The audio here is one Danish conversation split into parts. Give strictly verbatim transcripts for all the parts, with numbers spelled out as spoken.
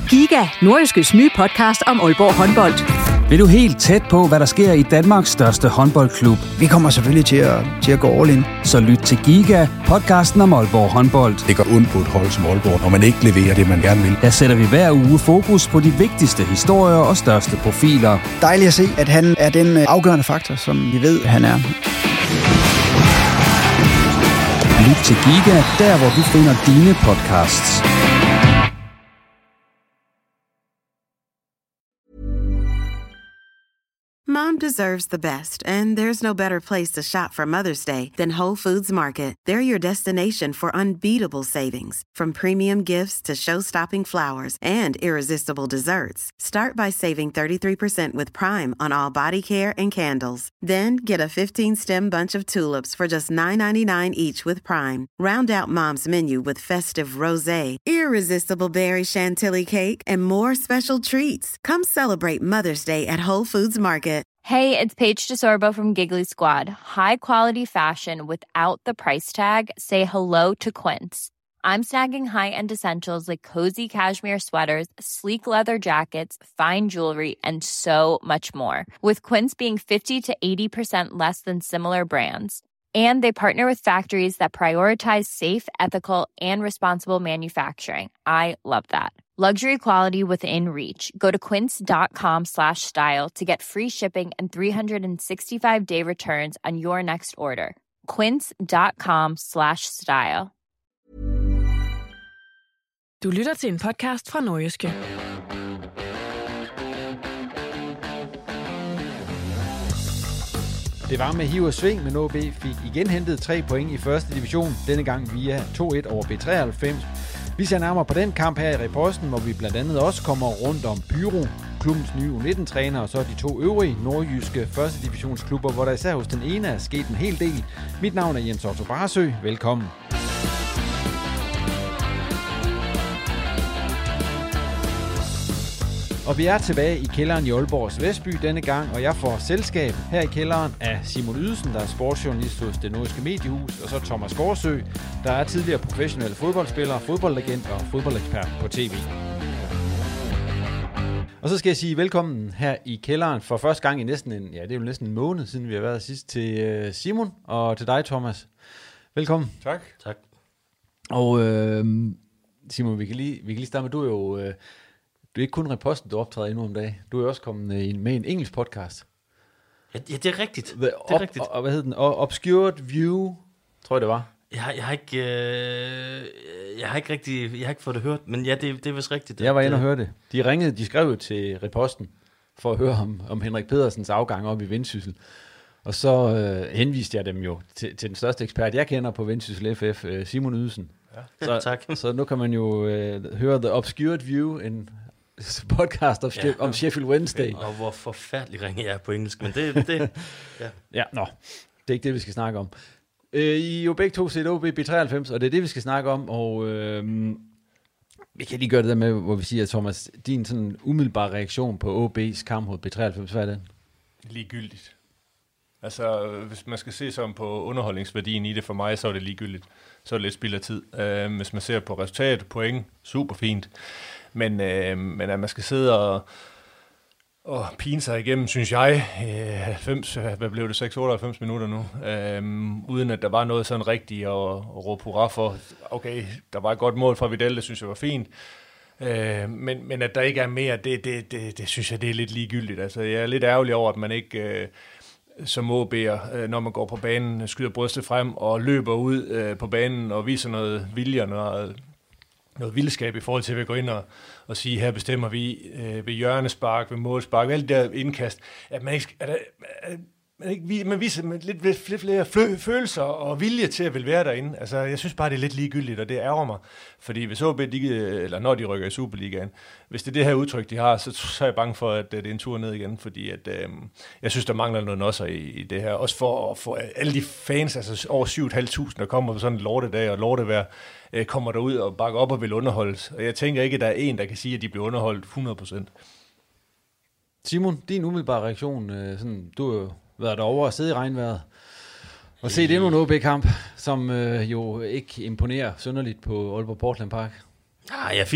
Giga, Nordjyskes nye podcast om Aalborg håndbold. Vil du helt tæt på, hvad der sker i Danmarks største håndboldklub? Vi kommer selvfølgelig til at, til at gå all in. Så lyt til Giga, podcasten om Aalborg håndbold. Det går ondt på et hold som Aalborg, når man ikke leverer det, man gerne vil. Der sætter vi hver uge fokus på de vigtigste historier og største profiler. Dejligt at se, at han er den afgørende faktor, som vi ved, han er. Lyt til Giga, der hvor du finder dine podcasts. Mom deserves the best, and there's no better place to shop for Mother's Day than Whole Foods Market. They're your destination for unbeatable savings, from premium gifts to show-stopping flowers and irresistible desserts. Start by saving thirty-three percent with Prime on all body care and candles. Then get a fifteen-stem bunch of tulips for just nine ninety-nine each with Prime. Round out Mom's menu with festive rosé, irresistible berry chantilly cake, and more special treats. Come celebrate Mother's Day at Whole Foods Market. Hey, it's Paige DeSorbo from Giggly Squad. High quality fashion without the price tag. Say hello to Quince. I'm snagging high-end essentials like cozy cashmere sweaters, sleek leather jackets, fine jewelry, and so much more. With Quince being fifty to eighty percent less than similar brands. And they partner with factories that prioritize safe, ethical, and responsible manufacturing. I love that. Luxury quality within reach. Go to quince.com slash style to get free shipping and three sixty-five day returns on your next order. Quince.com slash style. Du lytter til en podcast fra Nordjyske. Det var med hiv og sving, men O B fik igen hentet tre point i første division, denne gang via to et over B treoghalvfems. Vi ser nærmere på den kamp her i reposten, hvor vi blandt andet også kommer rundt om Pyro, klubbens nye U nitten-træner, og så de to øvrige nordjyske første divisionsklubber, hvor der især hos den ene er sket en hel del. Mit navn er Jens Otto Barsø. Velkommen. Og vi er tilbage i kælderen i Aalborgs Vestby denne gang, og jeg får selskab her i kælderen af Simon Ydelsen, der er sportsjournalist hos Det Nordjyske Mediehus, og så Thomas Gårdsø, der er tidligere professionel fodboldspiller, fodboldagent og fodboldekspert på tv. Og så skal jeg sige velkommen her i kælderen for første gang i næsten en, ja, det er jo næsten en måned siden vi har været sidst, til Simon og til dig, Thomas. Velkommen. Tak. Tak. Og øh, Simon, vi kan lige, vi kan lige starte med, du er jo... Øh, Du er ikke kun reposten, du optræder endnu om dagen. Du er også kommet med en engelsk podcast. Ja, det er rigtigt. The, det er op, rigtigt. Og, hvad hed den? Obscured View, tror jeg det var. Jeg har, jeg har ikke, øh, jeg har ikke rigtig, jeg har ikke fået det hørt, men ja, det, det er vist rigtigt. Jeg var inde og høre det. De ringede, de skrev til reposten for at høre om, om Henrik Pedersens afgang op i Vendsyssel. Og så øh, henviste jeg dem jo til, til den største ekspert, jeg kender på Vendsyssel F F, øh, Simon Ydelsen. Ja, så, tak. Så nu kan man jo øh, høre The Obscured View, en podcast om, ja. om Sheffield Wednesday. Og hvor forfærdelig ringer jeg er på engelsk, men det... det ja. ja, nå. Det er ikke det, vi skal snakke om. Øh, I er jo begge to set O B B treoghalvfems, og det er det, vi skal snakke om, og øh, vi kan lige gøre det der med, hvor vi siger, Thomas, din sådan umiddelbare reaktion på O B's kamp mod B treoghalvfems, hvad er det? Ligegyldigt. Altså, hvis man skal se sådan på underholdningsværdien i det for mig, så er det ligegyldigt. Så er det lidt spild af tid. Øh, hvis man ser på resultat, point, super fint. Men, øh, men at man skal sidde og, og pine sig igennem, synes jeg, øh, halvfems, hvad blev det, seks otteoghalvfems minutter nu, øh, uden at der var noget sådan rigtigt at, at råbe hurra for. Okay, der var et godt mål fra Vidal, det synes jeg var fint. Øh, men, men at der ikke er mere, det, det, det, det synes jeg, det er lidt ligegyldigt. Altså, jeg er lidt ærgerlig over, at man ikke... Øh, som O B'er, når man går på banen, skyder brystet frem og løber ud øh, på banen og viser noget vilje og noget, noget vildskab i forhold til at gå ind og, og sige, her bestemmer vi øh, ved hjørnespark, ved målspark, ved alt det der indkast, at man ikke, at, at, man, ikke, man viser med lidt, lidt, lidt flere følelser og vilje til at vil være derinde. Altså, jeg synes bare, det er lidt ligegyldigt, og det ærger mig. Fordi hvis O B, de, eller når de rykker i Superligaen, hvis det er det her udtryk, de har, så, så er jeg bange for, at det er en tur ned igen. Fordi at, øh, jeg synes, der mangler noget også i, i det her. Også for at få alle de fans, altså over syv tusind fem hundrede, der kommer på sådan en lortedag og lortevejr, øh, kommer derud og bakker op og vil underholdes. Og jeg tænker ikke, at der er en, der kan sige, at de bliver underholdt hundrede procent. Simon, din umiddelbare reaktion, øh, sådan, du har jo været derovre og siddet i regnvejret, og set endnu en O B-kamp, som øh, jo ikke imponerer synderligt på Aalborg Portland Park. Ah, jeg fik lidt,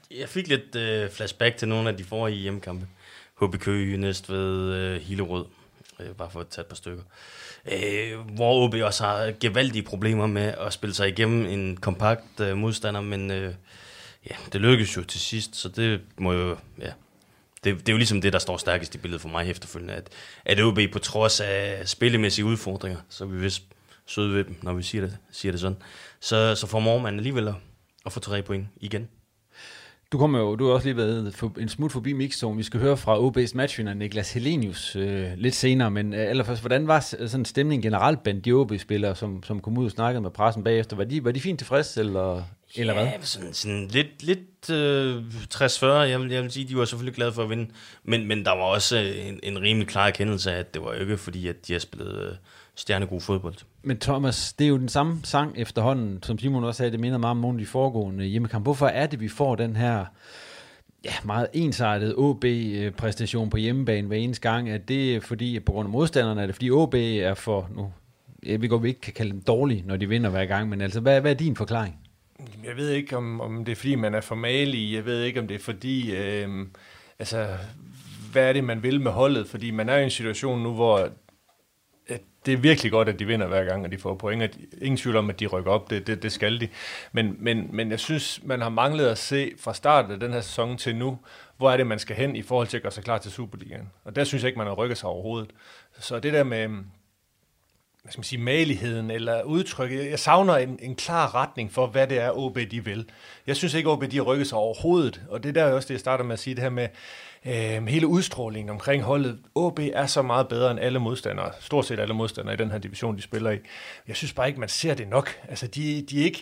Jeg fik lidt øh, flashback til nogle af de forrige hjemmekampe. H B Køge, Næstved, øh, Hillerød, øh, bare for at tage et par stykker. Øh, hvor O B også har gevaldige problemer med at spille sig igennem en kompakt øh, modstander, men øh, ja, det lykkedes jo til sidst, så det må jo, ja, det, det er jo ligesom det, der står stærkest i billedet for mig efterfølgende, at, at O B på trods af spillemæssige udfordringer, så er vi vist søde ved dem, når vi siger det, siger det sådan, så, så formår man alligevel at, at få tre point igen. Du kommer jo, du har også lige været for, en smut forbi mixzone. Vi skal høre fra O B's matchvinder Niklas Helenius øh, lidt senere, men øh, allerførst, hvordan var sådan stemningen generelt blandt de O B-spillere, som, som kom ud og snakkede med pressen bagefter? Var de, var de fint tilfreds, eller, eller ja, hvad? sådan, sådan lidt, lidt øh, tres fyrre, jeg vil, jeg vil sige, de var selvfølgelig glade for at vinde, men, men der var også en, en rimelig klar erkendelse af, at det var ikke fordi, at de har spillet øh, stjernegod fodbold. Men Thomas, det er jo den samme sang efterhånden, som Simon også sagde, det minder meget om nogle af de foregående hjemmekampe. Hvorfor er det, vi får den her ja, meget ensartede O B-præstation på hjemmebane hver eneste gang? Er det fordi, på grund af modstanderne, er det fordi O B er for, nu, jeg ved godt, vi ikke kan kalde dem dårlige, når de vinder hver gang, men altså, hvad, hvad er din forklaring? Jeg ved ikke, om, om det er fordi, man er for malig. Jeg ved ikke, om det er fordi, øh, altså, hvad er det, man vil med holdet? Fordi man er i en situation nu, hvor det er virkelig godt, at de vinder hver gang, og de får point. Ingen tvivl om, at de rykker op. Det, det, det skal de. Men, men, men jeg synes, man har manglet at se fra starten af den her sæson til nu, hvor er det, man skal hen i forhold til at gøre sig klar til Superligaen. Og der synes jeg ikke, man har rykket sig overhovedet. Så det der med, hvad skal man sige, maligheden eller udtrykket, jeg savner en, en klar retning for, hvad det er, O B de vil. Jeg synes ikke, O B de har rykket sig overhovedet. Og det der er også det, jeg starter med at sige, det her med øh, hele udstrålingen omkring holdet. O B er så meget bedre end alle modstandere, stort set alle modstandere i den her division, de spiller i. Jeg synes bare ikke, man ser det nok. Altså, de, de er ikke...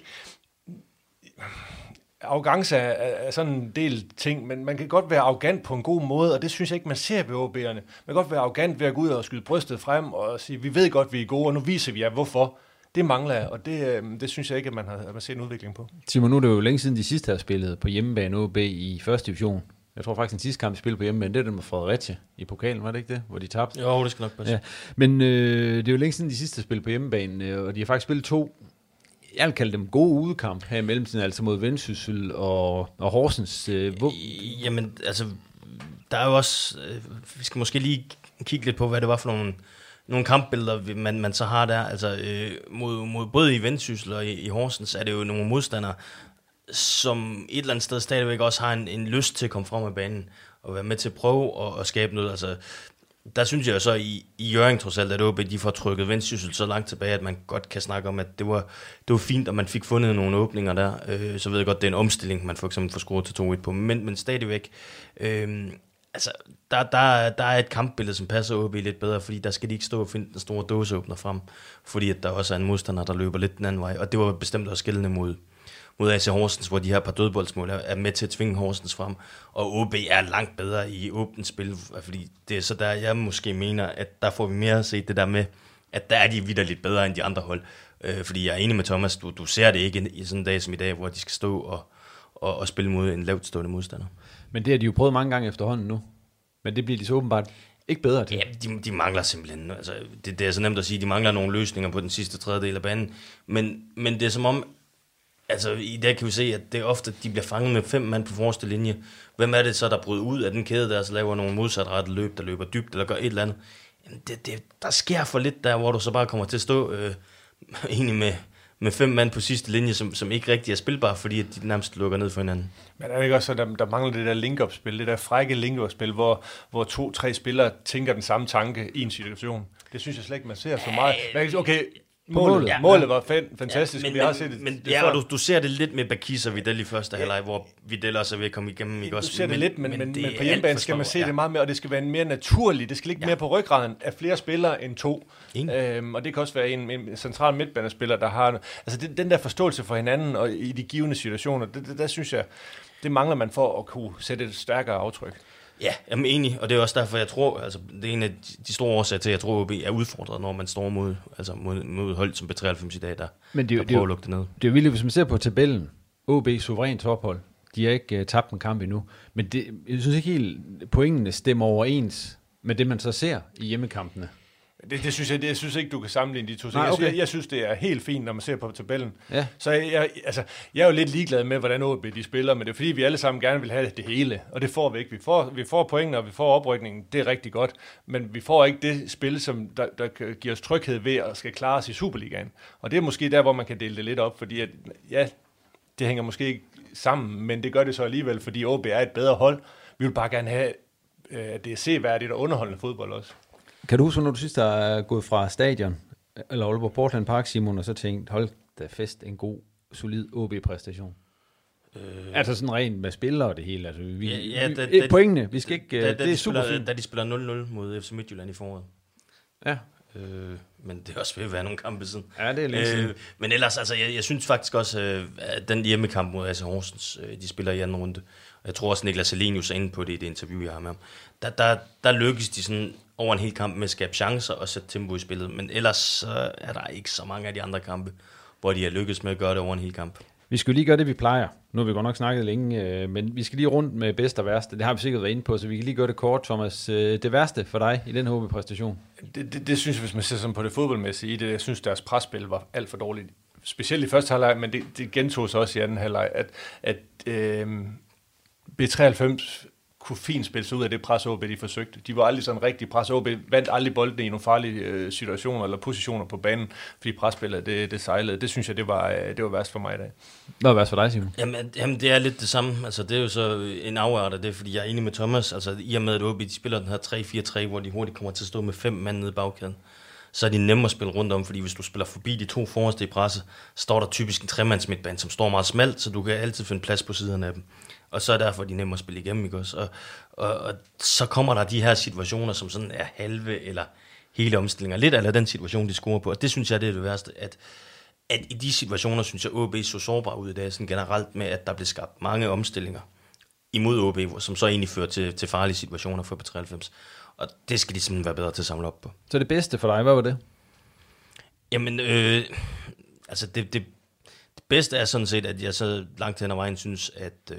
Arrogance er, er sådan en del ting, men man kan godt være arrogant på en god måde, og det synes jeg ikke, man ser ved O B'erne. Man kan godt være arrogant ved at gå ud og skyde brystet frem og sige, vi ved godt, vi er gode, og nu viser vi jer, hvorfor. Det mangler jeg, og det, det synes jeg ikke, at man har, at man ser en udvikling på. Simon, nu er det jo længe siden de sidste har spillet på hjemmebane O B i første division. Jeg tror faktisk, den sidste kamp, de spillede på hjemmebane, det er den med Fredericia i pokalen, var det ikke det? Hvor de tabte? Jo, det skal nok passe. Ja. Men øh, det er jo længe siden de sidste har spillet på hjemmebane, og de har faktisk spillet to, jeg vil kalde dem gode udekamp her i mellemtiden, altså mod Vendsyssel og, og Horsens. Øh, hvor... Jamen, altså, der er jo også, øh, vi skal måske lige kigge lidt på, hvad det var for nogle, nogle kampbilleder, man, man så har der. Altså, øh, mod, mod, både i Vendsyssel og i, i Horsens er det jo nogle modstandere, som et eller andet sted stadigvæk også har en, en lyst til at komme frem af banen og være med til at prøve at, at skabe noget. Altså, der synes jeg jo så i, i Hjørring trods alt, at O B de får trykket Vendsyssel så langt tilbage, at man godt kan snakke om, at det var, det var fint, at man fik fundet nogle åbninger der. Øh, så ved jeg godt, det er en omstilling, man for eksempel får scoret til to et på, men, men stadigvæk. Øh, altså, der, der, der er et kampbillede, som passer O B lidt bedre, fordi der skal de ikke stå og finde den store dåseåbner frem, fordi at der også er en modstander, der løber lidt den anden vej, og det var bestemt også gældende mod mod A C Horsens, hvor de her par dødboldsmål er med til at tvinge Horsens frem, og O B er langt bedre i åbent spil, fordi det er så der, jeg måske mener, at der får vi mere at se det der med, at der er de vitterligt bedre end de andre hold, øh, fordi jeg er enig med Thomas, du, du ser det ikke i sådan en dag som i dag, hvor de skal stå og, og, og spille mod en lavt stående modstander. Men det har de jo prøvet mange gange efterhånden nu, men det bliver de så åbenbart ikke bedre til. Ja, de, de mangler simpelthen, altså, det, det er så nemt at sige, de mangler nogle løsninger på den sidste tredjedel af banen, men, men det er som om, altså i dag kan vi se, at det er ofte, de bliver fanget med fem mand på forreste linje. Hvem er det så, der bryder ud af den kæde der, så laver nogle modsatrettede løb, der løber dybt, eller gør et eller andet? Jamen, det, det, der sker for lidt der, hvor du så bare kommer til at stå øh, egentlig med, med fem mand på sidste linje, som, som ikke rigtig er spilbare, fordi at de nærmest lukker ned for hinanden. Men er det ikke også, der, der mangler det der link-up-spil, det der frække link-up-spil, hvor, hvor to-tre spillere tænker den samme tanke i en situation? Det synes jeg slet ikke, man ser så meget. Okay, Målet, ja, målet var fantastisk, ja, men, vi har set det. Men, det ja, og du, du ser det lidt med Bakis og Vidal i første halvleg, hvor Vidal også er ved at komme igennem. Ikke? Du også, ser det men, lidt, men, men, men, men på hjemmebane skal man se ja. det meget mere, og det skal være en mere naturlig, det skal ligge ja. mere på ryggraden af flere spillere end to. Øhm, og det kan også være en, en central midtbanespiller, der har... Altså det, den der forståelse for hinanden og i de givende situationer, det, det, der synes jeg, det mangler man for at kunne sætte et stærkere aftryk. Ja, jeg er enig, og det er også derfor, jeg tror, altså det er en af de store årsager til, at jeg tror, at O B er udfordret, når man står mod, altså mod, mod hold som B treoghalvfems i dag, der, Men det, der prøver at lukke det ned. Det er jo vildt, hvis man ser på tabellen, O B suverænt tophold, de har ikke uh, tabt en kamp endnu, men det, jeg synes ikke helt, pointene stemmer overens med det, man så ser i hjemmekampene. Det, det synes jeg, det, jeg synes ikke, du kan sammenligne de to. Nej, okay. jeg, jeg, jeg synes, det er helt fint, når man ser på tabellen. Ja. Så jeg, jeg, altså, jeg er jo lidt ligeglad med, hvordan O B de spiller, men det er fordi, vi alle sammen gerne vil have det hele, og det får vi ikke. Vi får, vi får pointene, og vi får oprykningen, det er rigtig godt, men vi får ikke det spil, som der, der giver os tryghed ved at skal klare os i Superligaen. Og det er måske der, hvor man kan dele det lidt op, fordi at, ja, det hænger måske ikke sammen, men det gør det så alligevel, fordi O B er et bedre hold. Vi vil bare gerne have, at det er seværdigt og underholdende fodbold også. Kan du huske, når du sidst er gået fra stadion, eller Aalborg Portland Park, Simon, og så tænkt, hold da fest, en god, solid O B-præstation? Øh, altså sådan rent med spillere og det hele. Altså, vi, ja, ja, da, vi, da, pointene, vi skal ikke... Da, da, det er de super spiller, fint. da de spiller nul nul mod F C Midtjylland i foråret. Ja. Øh, men det er også ved at være nogle kampe siden. Ja, det er lidt øh, Men ellers, altså, jeg, jeg synes faktisk også, øh, at den hjemmekamp mod A C Horsens, øh, de spiller i anden runde. Jeg tror også, Niklas Helenius er inde på det i det interview, jeg har med ham. Der, der, der lykkes de sådan over en hel kamp med at skabe chancer og sætte tempo i spillet. Men ellers så er der ikke så mange af de andre kampe, hvor de har lykkes med at gøre det over en hel kamp. Vi skal lige gøre det, vi plejer. Nu har vi godt nok snakket længe, men vi skal lige rundt med bedste og værste. Det har vi sikkert været inde på, så vi kan lige gøre det kort, Thomas. Det værste for dig i den H B-præstation? Det, det, det synes jeg, hvis man ser sådan på det fodboldmæssige i det, jeg synes, deres presspil var alt for dårligt. Specielt i første halvleg, men det, det gentog sig også i anden halvleg, at, at øh, B treoghalvfems kunne fint spille sig ud af det pres, O B de forsøgte. De var aldrig sådan rigtig pres. O B vandt aldrig boldene i nogle farlige øh, situationer eller positioner på banen, fordi presspillet det, det sejlede. Det synes jeg, det var, det var værst for mig i dag. Hvad var værst for dig, Simon? Jamen, jamen, det er lidt det samme. Altså, det er jo så en afart af det, fordi jeg er enig med Thomas. Altså, i og med, at O B de spiller den her tre fire tre, hvor de hurtigt kommer til at stå med fem mand nede i bagkæden, så er de nemme at spille rundt om, fordi hvis du spiller forbi de to forreste i presse, står der typisk en tremands midtbane, som står meget smalt, så du kan altid finde plads på siderne af dem. Og så er derfor de nemme at spille igennem, ikke også? Og, og, og så kommer der de her situationer, som sådan er halve eller hele omstillinger. Lidt eller den situation, de scorer på. Og det synes jeg, det er det værste, at, at i de situationer, synes jeg, O B så sårbar ud i dag, sådan generelt med, at der blev skabt mange omstillinger imod O B, som så egentlig fører til, til farlige situationer for B treoghalvfems. Og det skal de simpelthen være bedre til at samle op på. Så det bedste for dig, hvad var det? Jamen, øh, altså det, det, det bedste er sådan set, at jeg så langt hen ad vejen synes, at, øh,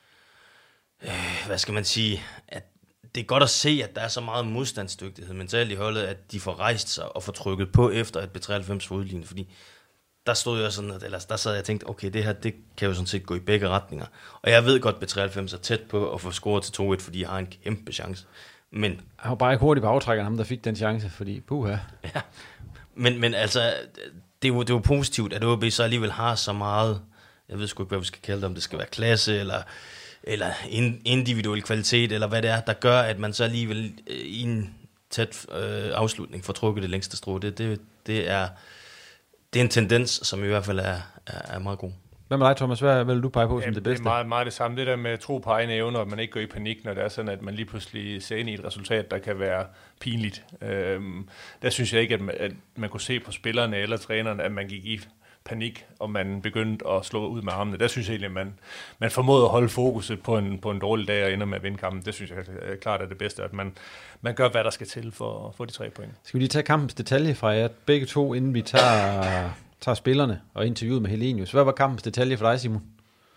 øh, hvad skal man sige, at det er godt at se, at der er så meget modstandsdygtighed mentalt i holdet, at de får rejst sig og får trykket på efter et B treoghalvfems for udlignet, fordi der stod jeg sådan, at, eller der sad jeg og tænkte, okay, det her, det kan jo sådan set gå i begge retninger. Og jeg ved godt, at B treoghalvfems er tæt på at få scoret til to et, fordi jeg har en kæmpe chance. Men han var bare ikke hurtigt på aftrækkeren, ham der fik den chance, fordi puha. Ja, men, men altså, det er, jo, det er jo positivt, at O B så alligevel har så meget, jeg ved sgu ikke, hvad vi skal kalde det, om det skal være klasse, eller, eller individuel kvalitet, eller hvad det er, der gør, at man så alligevel i en tæt øh, afslutning får trukket det længste strå. Det, det, det, er, det er en tendens, som i hvert fald er, er, er meget god. Hvad med dig, Thomas? Hvad vil du pege på som Jamen, det bedste? Det er meget, meget det samme. Det der med at tro på egne evner, at man ikke går i panik, når det er sådan, at man lige pludselig ser ind i et resultat, der kan være pinligt. Øhm, der synes jeg ikke, at man, at man kunne se på spillerne eller trænerne, at man gik i panik, og man begyndte at slå ud med armene. Der synes jeg egentlig, at man, man formåede at holde fokuset på en, på en dårlig dag og ender med at vinde kampen. Det synes jeg er klart er det bedste, at man, man gør, hvad der skal til for at få de tre point. Skal vi lige tage kampens detalje fra jer begge to, inden vi tager... tager spillerne og interviewet med Helenius. Hvad var kampens detalje for dig, Simon?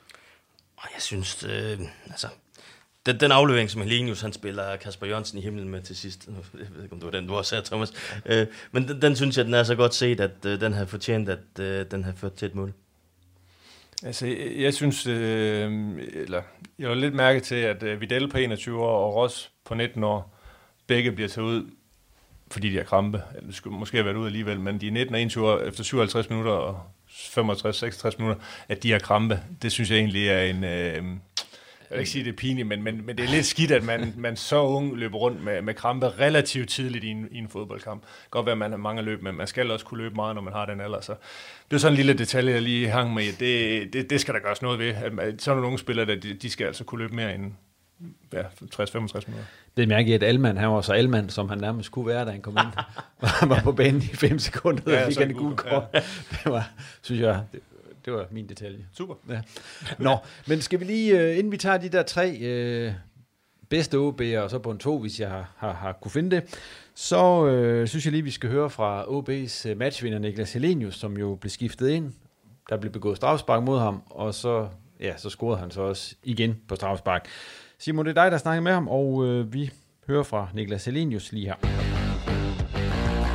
Jeg synes, øh, altså, den, den aflevering, som Helenius, han spiller Kasper Jørgensen i himlen med til sidst, jeg ved ikke, om det var den, du også sagde, Thomas, øh, men den, den synes jeg, den er så godt set, at øh, den har fortjent, at øh, den har ført til et mål. Altså, jeg, jeg synes, øh, eller jeg var lidt mærke til, at øh, Vidal på enogtyve år og Ross på nitten år, begge bliver taget ud, fordi de har krampe. Det skulle måske have været ude alligevel, men de er nitten og enogtyve år, efter syvoghalvtreds minutter og femogtres seksogtres minutter, at de har krampe. Det synes jeg egentlig er en... Øh, jeg vil ikke sige, det er pinligt, men, men, men det er lidt skidt, at man, man så ung løber rundt med, med krampe relativt tidligt i en, i en fodboldkamp. Det kan godt være, at man har mange løb, men man skal også kunne løbe meget, når man har den alder. Så det er sådan en lille detalje, jeg lige hang med. Det, det, det skal der gøres noget ved. At, sådan nogle unge spillere, der, de, de skal altså kunne løbe mere end ja, tres til femogtres minutter. Det er mærkeligt, at Alman, han var så Alman, som han nærmest kunne være, da han kom ind. Han var på banen i fem sekunder, og ja, fik han en gul kort. Ja. Det var, synes jeg, det, det var min detalje. Super. Ja. Nå, men skal vi lige, inden vi tager de der tre øh, bedste O B'er, og så på en to, hvis jeg har, har, har kunne finde det, så øh, synes jeg lige, vi skal høre fra O B's matchvinder Niklas Helenius, som jo blev skiftet ind. Der blev begået strafspark mod ham, og så, ja, så scorede han så også igen på strafspark. Simon, det er dig, der snakker med ham, og øh, vi hører fra Niklas Helenius lige her.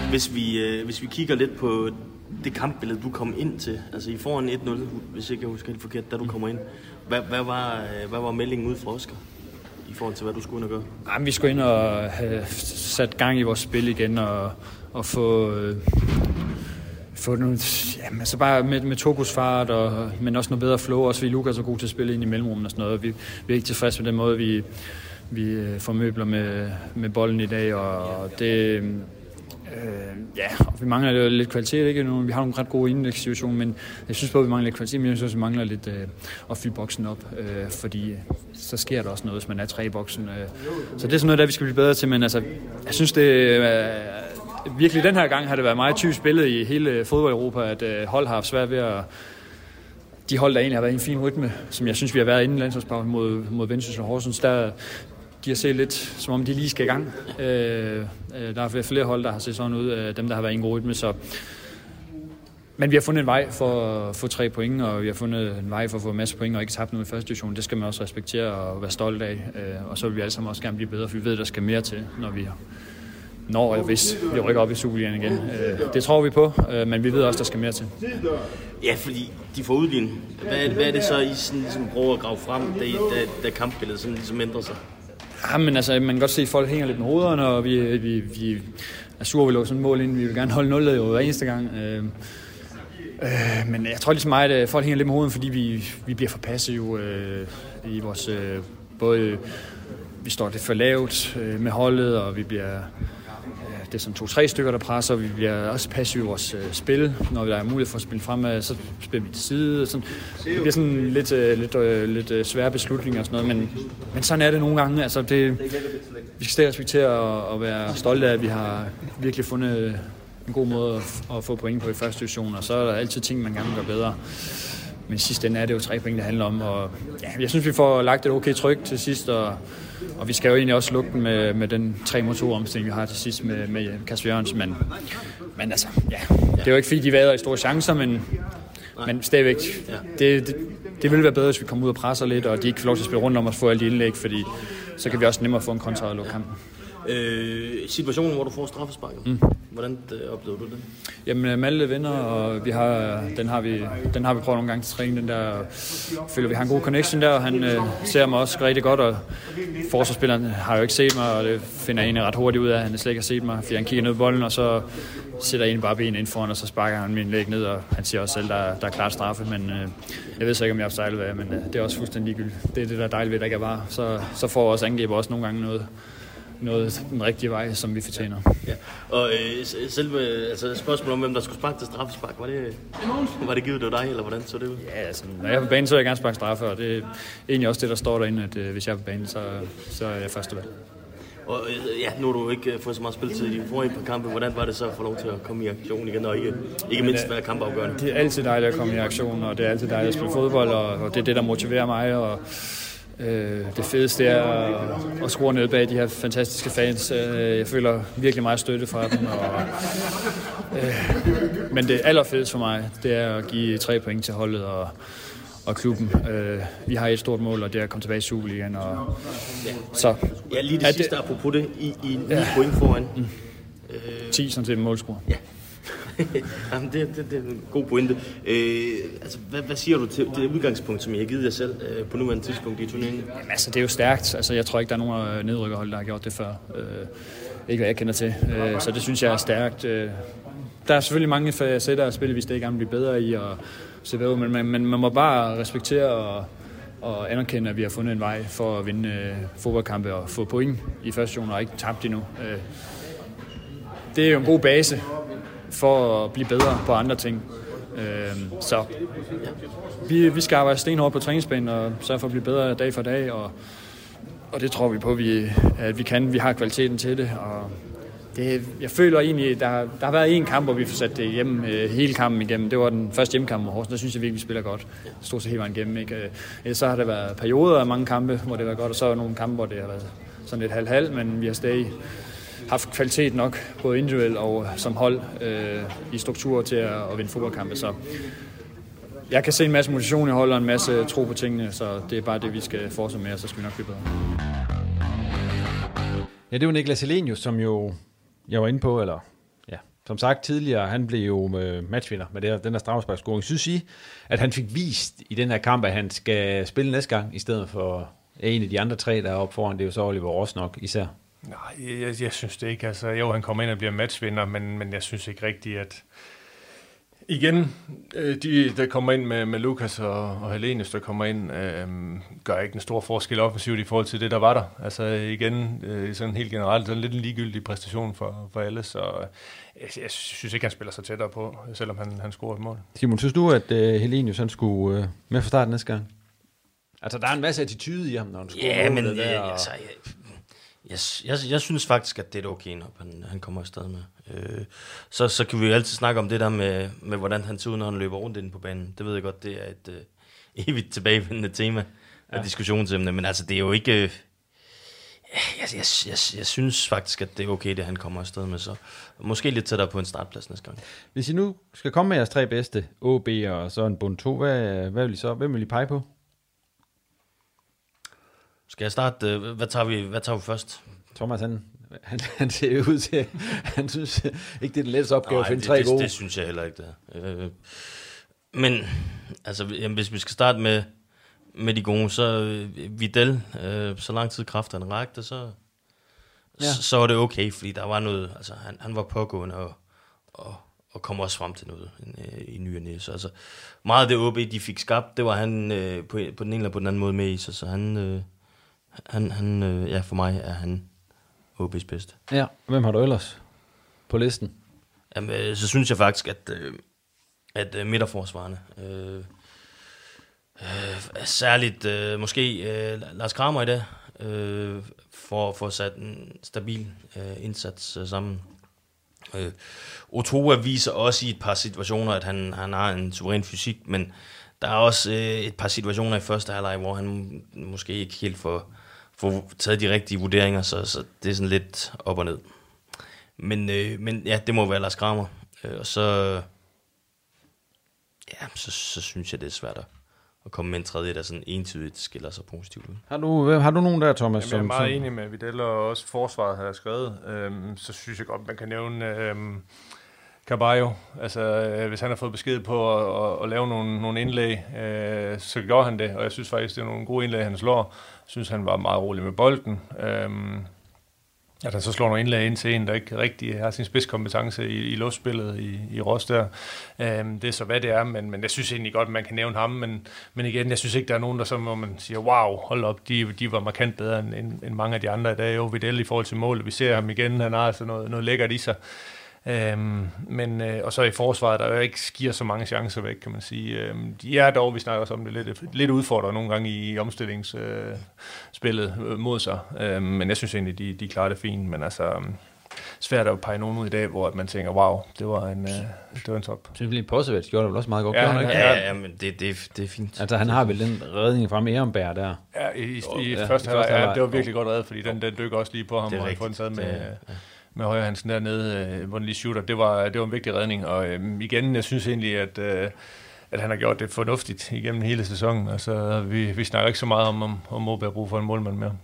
Hvis vi, øh, hvis vi kigger lidt på det kampbillede, du kom ind til, altså I får en et nul, hvis ikke jeg husker helt forkert, da du kommer ind. Hvad, hvad, var, hvad var meldingen ud fra Oscar i forhold til, hvad du skulle ind og gøre? Jamen, vi skulle ind og have sat gang i vores spil igen og, og få... Øh, få nogle, jamen, altså bare med, med Togos fart, og, men også noget bedre flow. Også vi Lukas er god til at spille ind i mellemrummet og sådan noget. Vi, vi er ikke tilfredse med den måde, vi, vi formøbler med, med bolden i dag, og det... Øh, ja, og vi mangler lidt kvalitet, ikke? Vi har nogle ret gode indlægssituationer, men jeg synes både, vi mangler lidt kvalitet, men jeg synes også, vi mangler lidt øh, at fylde boksen op, øh, fordi så sker der også noget, hvis man er tre i boksen. Øh. Så det er sådan noget, der vi skal blive bedre til, men altså, jeg synes, det øh, virkelig den her gang har det været meget typisk billede i hele fodbold-Europa, at øh, hold har haft svært ved at... De hold, der egentlig har været i en fin rytme, som jeg synes, vi har været inden landsholdspausen mod, mod Vendsyssel og Horsens, der... De har set lidt, som om de lige skal i gang. Øh, der er flere hold, der har set sådan ud, øh, dem der har været i en god rytme. Så. Men vi har fundet en vej for at få tre point, og vi har fundet en vej for at få en masse point og ikke tabt noget i første division. Det skal man også respektere og være stolt af. Øh, og så vil vi alle sammen også gerne blive bedre, for vi ved, at der skal mere til, når vi når eller hvis vi rykker op i Superligaen igen. Øh, det tror vi på, øh, men vi ved også, at der skal mere til. Ja, fordi de får udlignet. Hvad, hvad er det så, I sådan, ligesom prøver at grave frem, da, da, da kampbilledet sådan, ligesom ændrer sig? Ja, men altså, man kan godt se, at folk hænger lidt med hovederne, og vi, vi, vi er sure, vi lukker sådan et mål ind. Vi vil gerne holde nullet jo hver eneste gang. Øh, øh, men jeg tror ligesom mig, at folk hænger lidt med hovederne, fordi vi, vi bliver for passive øh, i vores... Øh, både vi står lidt for lavt øh, med holdet, og vi bliver... Det er sådan to-tre stykker, der presser. Vi bliver også passive i vores øh, spil. Når der er mulighed for at spille fremad, så spiller vi til side. Sådan. Det bliver sådan lidt, øh, lidt, øh, lidt øh, svære beslutninger og sådan noget. Men, men sådan er det nogle gange. Altså, det, vi skal stadig respektere og, og være stolte af, at vi har virkelig fundet en god måde at, at få point på i første division. Og så er der altid ting, man gerne vil gøre bedre. Men sidst ende er det jo tre point, det handler om. Og, ja, jeg synes, vi får lagt et okay tryk til sidst, og Og vi skal jo egentlig også lukke den med, med den tre mod to omstilling, vi har til sidst med, med Kasper Jørgensen. Men, men altså, ja, det er jo ikke fordi, de vader i store chancer, men, men stadigvæk, det, det, det ville være bedre, hvis vi kommer ud og presser lidt, og de ikke får lov til at spille rundt om os få alle de indlæg, fordi så kan vi også nemmere få en kontra og lukke kampen. Øh, situationen, hvor du får straffesparket. Mm. Hvordan øh, oplever du det? Jamen, Malte vinder, og vi har, den, har vi, den har vi prøvet nogle gange til træning. Den der, føler vi har en god connection der, og han øh, ser mig også rigtig godt, og forsvarsspilleren har jo ikke set mig, og det finder jeg egentlig ret hurtigt ud af, at han slet ikke har set mig, fordi han kigger ned på bolden, og så sætter jeg bare ben ind foran, og så sparker han min læg ned, og han siger også selv, der, der er klart straffe, men øh, jeg ved så ikke, om jeg har sejlet hvad, men øh, det er også fuldstændig ligegyldigt. Det er det, der er dejligt ved, at der ikke er var. Så, så får også angriber også nogle gange noget, noget den rigtige vej, som vi fortjener. Ja. Og øh, selve altså, spørgsmålet om, hvem der skulle sparke til straffespark, var det, var det givet, det var dig, eller hvordan så det ud? Ja, altså, når jeg er på banen, så vil jeg gerne sparke straffe, og det er egentlig også det, der står derinde, at øh, hvis jeg er på banen, så, så er jeg første valg. Og øh, ja, nu har du ikke fået så meget spilletid i de forrige par kampe. Hvordan var det så at få lov til at komme i aktion igen, og ikke, ikke mindst være kampafgørende? Det er altid dejligt at komme i aktion, og det er altid dejligt at spille fodbold, og, og det er det, der motiverer mig, og Øh, det fedeste er at, at skrue ned bag de her fantastiske fans. Øh, jeg føler virkelig meget støtte fra dem. Og, øh, men det allerfedeste for mig, det er at give tre point til holdet og, og klubben. Øh, vi har et stort mål, og det er at komme tilbage i Superligaen. Og, ja. Så, ja, lige det sidste, det, apropos det, i, i ni ja. point foran. Mm. Øh, ti som til en målscore. Ja. Jamen, det, det, det er en god pointe. Øh, altså, hvad, hvad siger du til det udgangspunkt, som I har givet jer selv øh, på nuværende tidspunkt i turneringen? Jamen, altså, det er jo stærkt. Altså, jeg tror ikke, der er nogen nedrykkerhold, der har gjort det før. Øh, ikke hvad jeg kender til. Øh, så det synes jeg er stærkt. Øh, der er selvfølgelig mange facetter af spil, vi stadig gerne vil blive bedre i, og se hvad, men, men, men man må bare respektere og, og anerkende, at vi har fundet en vej for at vinde øh, fodboldkampe og få point i første division og ikke tabt endnu. Øh, det er jo en god base for at blive bedre på andre ting. Øhm, så vi, vi skal arbejde stenhårdt på træningsbanen og sørge for at blive bedre dag for dag, og, og det tror vi på, at vi, at vi kan. Vi har kvaliteten til det, og det, jeg føler egentlig, der, der har været en kamp, hvor vi får sat det hjem, hele kampen igennem. Det var den første hjemmekamp mod Horsens. Der synes jeg virkelig, vi spiller godt. Stort set hele vejen igennem. Ikke? Så har der været perioder af mange kampe, hvor det var godt, og så er nogle kampe, hvor det har været sådan lidt halv-halv, men vi har stadig haft kvalitet nok, både individuelt og som hold, øh, i struktur til at, at vinde fodboldkampe. Så jeg kan se en masse motivation i holdet og en masse tro på tingene, så det er bare det, vi skal fortsætte med, og så skal vi nok blive bedre. Ja, det var Niklas Helenius, som jo, jeg var inde på, eller ja, som sagt tidligere, han blev jo øh, matchvinder med det, den her straffesparkscoring. Synes I, at han fik vist i den her kamp, at han skal spille næste gang, i stedet for en af de andre tre, der er oppe foran? Det er jo så Oliver Rosenok især. Nej, jeg, jeg synes det ikke. Altså, jo, han kommer ind og bliver matchvinder, men, men jeg synes ikke rigtigt, at... Igen, de, der kommer ind med, med Lukas og, og Helenius, der kommer ind, øh, gør ikke en stor forskel offensivt i forhold til det, der var der. Altså igen, øh, sådan helt generelt, sådan lidt en ligegyldig præstation for, for alle, så jeg, jeg synes ikke, han spiller sig tættere på, selvom han, han scorer et mål. Simon, synes du, at øh, Helenius han skulle øh, med fra starten næste gang? Altså, der er en masse attitude i ham, når han scorer ja, men der. Ja, altså, jeg, jeg, jeg, jeg synes faktisk, at det er okay, når han, han kommer afsted med. Øh, så, så kan vi jo altid snakke om det der med, med hvordan han ser ud, når han løber rundt inde på banen. Det ved jeg godt, det er et øh, evigt tilbagevendende tema af ja. diskussionsemne, men altså, det er jo ikke... Øh, jeg, jeg, jeg, jeg synes faktisk, at det er okay, det han kommer afsted med, så måske lidt tættere på en startplads næste gang. Hvis I nu skal komme med jeres tre bedste, O B og så en bund to, hvad, hvad vil I så, hvem vil I pege på? Skal jeg starte? Hvad tager vi, hvad tager vi først? Thomas, han, han, han ser ud til, han synes ikke, det er den letteste opgave at finde det, tre det, gode. Det synes jeg heller ikke, det er. Øh, men, altså, jamen, hvis vi skal starte med, med de gode, så øh, Vidal, øh, så lang tid kræfterne rakte, så, ja. så, så var det okay, fordi der var noget, altså, han, han var pågående og, og, og kom også frem til noget øh, i ny og næ. Så altså, meget af det O B, de fik skabt, det var han øh, på, på den ene eller på den anden måde med i, så, så han... Øh, Han, han øh, ja, for mig er han O B's bedste. Ja, hvem har du ellers på listen? Jamen, øh, så synes jeg faktisk, at, øh, at øh, midterforsvarerne, øh, øh, særligt øh, måske øh, Lars Kramer i dag, øh, for at få sat en stabil øh, indsats øh, sammen. Øh, Ochoa viser også i et par situationer, at han, han har en suveræn fysik, men der er også øh, et par situationer i første halvleg, hvor han måske ikke helt får, får taget de rigtige vurderinger, så, så det er sådan lidt op og ned. Men, øh, men ja, det må være Lars Kramer. Øh, og så, ja, så, så synes jeg, det er svært at komme med en tredje, der sådan entydigt skiller sig positivt ud. Har du, har du nogen der, Thomas? Jamen, jeg er som, meget som... enig med Vidal, og også forsvaret har jeg skrevet. Øhm, så synes jeg godt, man kan nævne... Øhm, Carballo, altså øh, hvis han har fået besked på at, at, at lave nogle, nogle indlæg, øh, så gjorde han det, og jeg synes faktisk, det er nogle gode indlæg, han slår. Jeg synes, han var meget rolig med bolden. Øhm, at han så slår nogle indlæg ind til en, der ikke rigtig har sin spidskompetence i, i luftspillet i, i Ros der. Øhm, det er så, hvad det er, men, men jeg synes egentlig godt, man kan nævne ham, men, men igen, jeg synes ikke, der er nogen, der så, hvor man siger, wow, hold op, de, de var markant bedre end, end, end mange af de andre i dag. Jo, Vidal i forhold til målet, vi ser ham igen, han har altså noget, noget lækkert i sig. Øhm, men, øh, og så i forsvaret, der jo ikke giver så mange chancer væk, kan man sige. Øhm, de er dog, vi snakker også om det, lidt, lidt udfordret nogle gange i omstillingsspillet øh, mod sig. Øhm, men jeg synes egentlig, de, de klarer det fint. Men altså, svært at pege nogen ud i dag, hvor man tænker, wow, det var en, øh, det var en top. Jeg synes, at Posevets gjorde det vel også meget godt. Ja, han, ja, ja, ja, men det, det, det er fint. Altså, han har vel den redning fra Ehrenberg der. Ja, i, i, i ja, første halvleg, ja, det var virkelig godt reddet, fordi den, den dykker også lige på ham, og han får den taget med... Ja. med Højre Hansen dernede, øh, hvor den lige shooter. Det var, det var en vigtig redning, og øh, igen, jeg synes egentlig, at, øh, at han har gjort det fornuftigt igennem hele sæsonen. Altså, vi, vi snakker ikke så meget om, om, om Moberg brug for en målmand mere.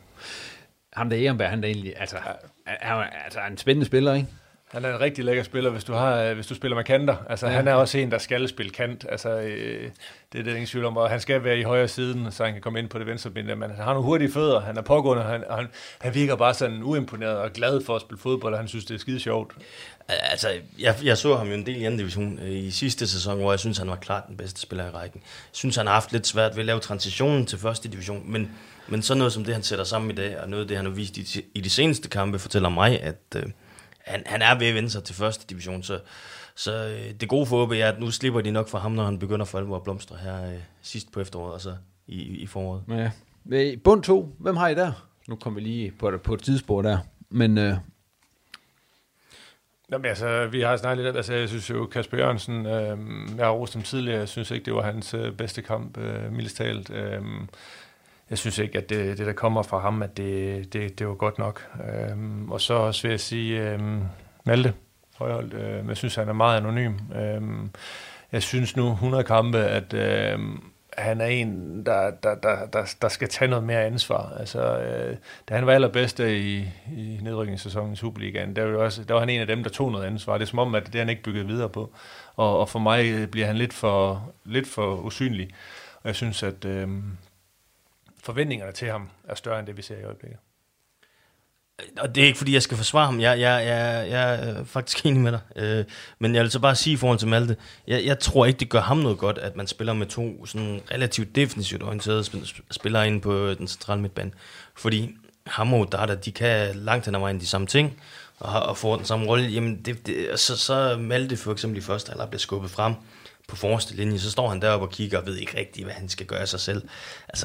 Ham der Ehrenberg, han er egentlig, altså, er, er, altså, er en spændende spiller, ikke? Han er en rigtig lækker spiller, hvis du, har, hvis du spiller med kanter. Altså, ja. Han er også en, der skal spille kant. Altså, øh, det er det ingen tvivl om. Og han skal være i højre siden, så han kan komme ind på det venstre ben. Men han har nogle hurtige fødder, han er pågående, han, han, han virker bare sådan uimponeret og glad for at spille fodbold, og han synes, det er skide sjovt. Altså, jeg, jeg så ham jo en del i anden division i sidste sæson, hvor jeg synes, han var klart den bedste spiller i rækken. Jeg synes, han har haft lidt svært ved at lave transitionen til første division, men, men sådan noget som det, han sætter sammen i dag, og noget af det, han har vist i, i de seneste kampe, fortæller mig, at øh, han, han er ved at vende sig til første division, så, så øh, det gode for O B er, at nu slipper de nok fra ham, når han begynder for alvor at blomstre her øh, sidst på efteråret, og så i, i foråret. Ja. Bund to, hvem har I der? Nu kommer vi lige på, på et tidsspor der, men... Øh... Jamen, altså, vi har snakket lidt, altså, jeg synes jo, Kasper Jørgensen, øh, jeg har rost ham tidligere, jeg synes ikke, det var hans øh, bedste kamp, øh, mildest talt. Øh, jeg synes ikke, at det, det der kommer fra ham, at det, det, det var godt nok. Øh, og så også vil jeg sige, øh, Malte Højholdt, øh, jeg synes, han er meget anonym. Øh, jeg synes nu, hundrede kampe, at, øh, han er en, der, der, der, der, der skal tage noget mere ansvar. Altså, øh, da han var allerbedste i, i nedrykningssæsonen i Superligaen, der var, også, der var han en af dem, der tog noget ansvar. Det er som om, at det han ikke bygget videre på. Og, og for mig bliver han lidt for, lidt for usynlig. Og jeg synes, at øh, forventningerne til ham er større end det, vi ser i øjeblikket. Og det er ikke, fordi jeg skal forsvare ham. Jeg, jeg, jeg, jeg er faktisk enig med dig. Øh, men jeg vil så bare sige i forhold til Malte, jeg, jeg tror ikke, det gør ham noget godt, at man spiller med to sådan relativt defensivt orienterede spillere inde på den centrale midtbane. Fordi ham og Dada, de kan langt hen ad vejen de samme ting, og, og får den samme rolle. Jamen, det, det, så, så Malte for eksempel i første halvleg bliver skubbet frem på forreste linje, så står han deroppe og kigger og ved ikke rigtigt, hvad han skal gøre af sig selv. Altså,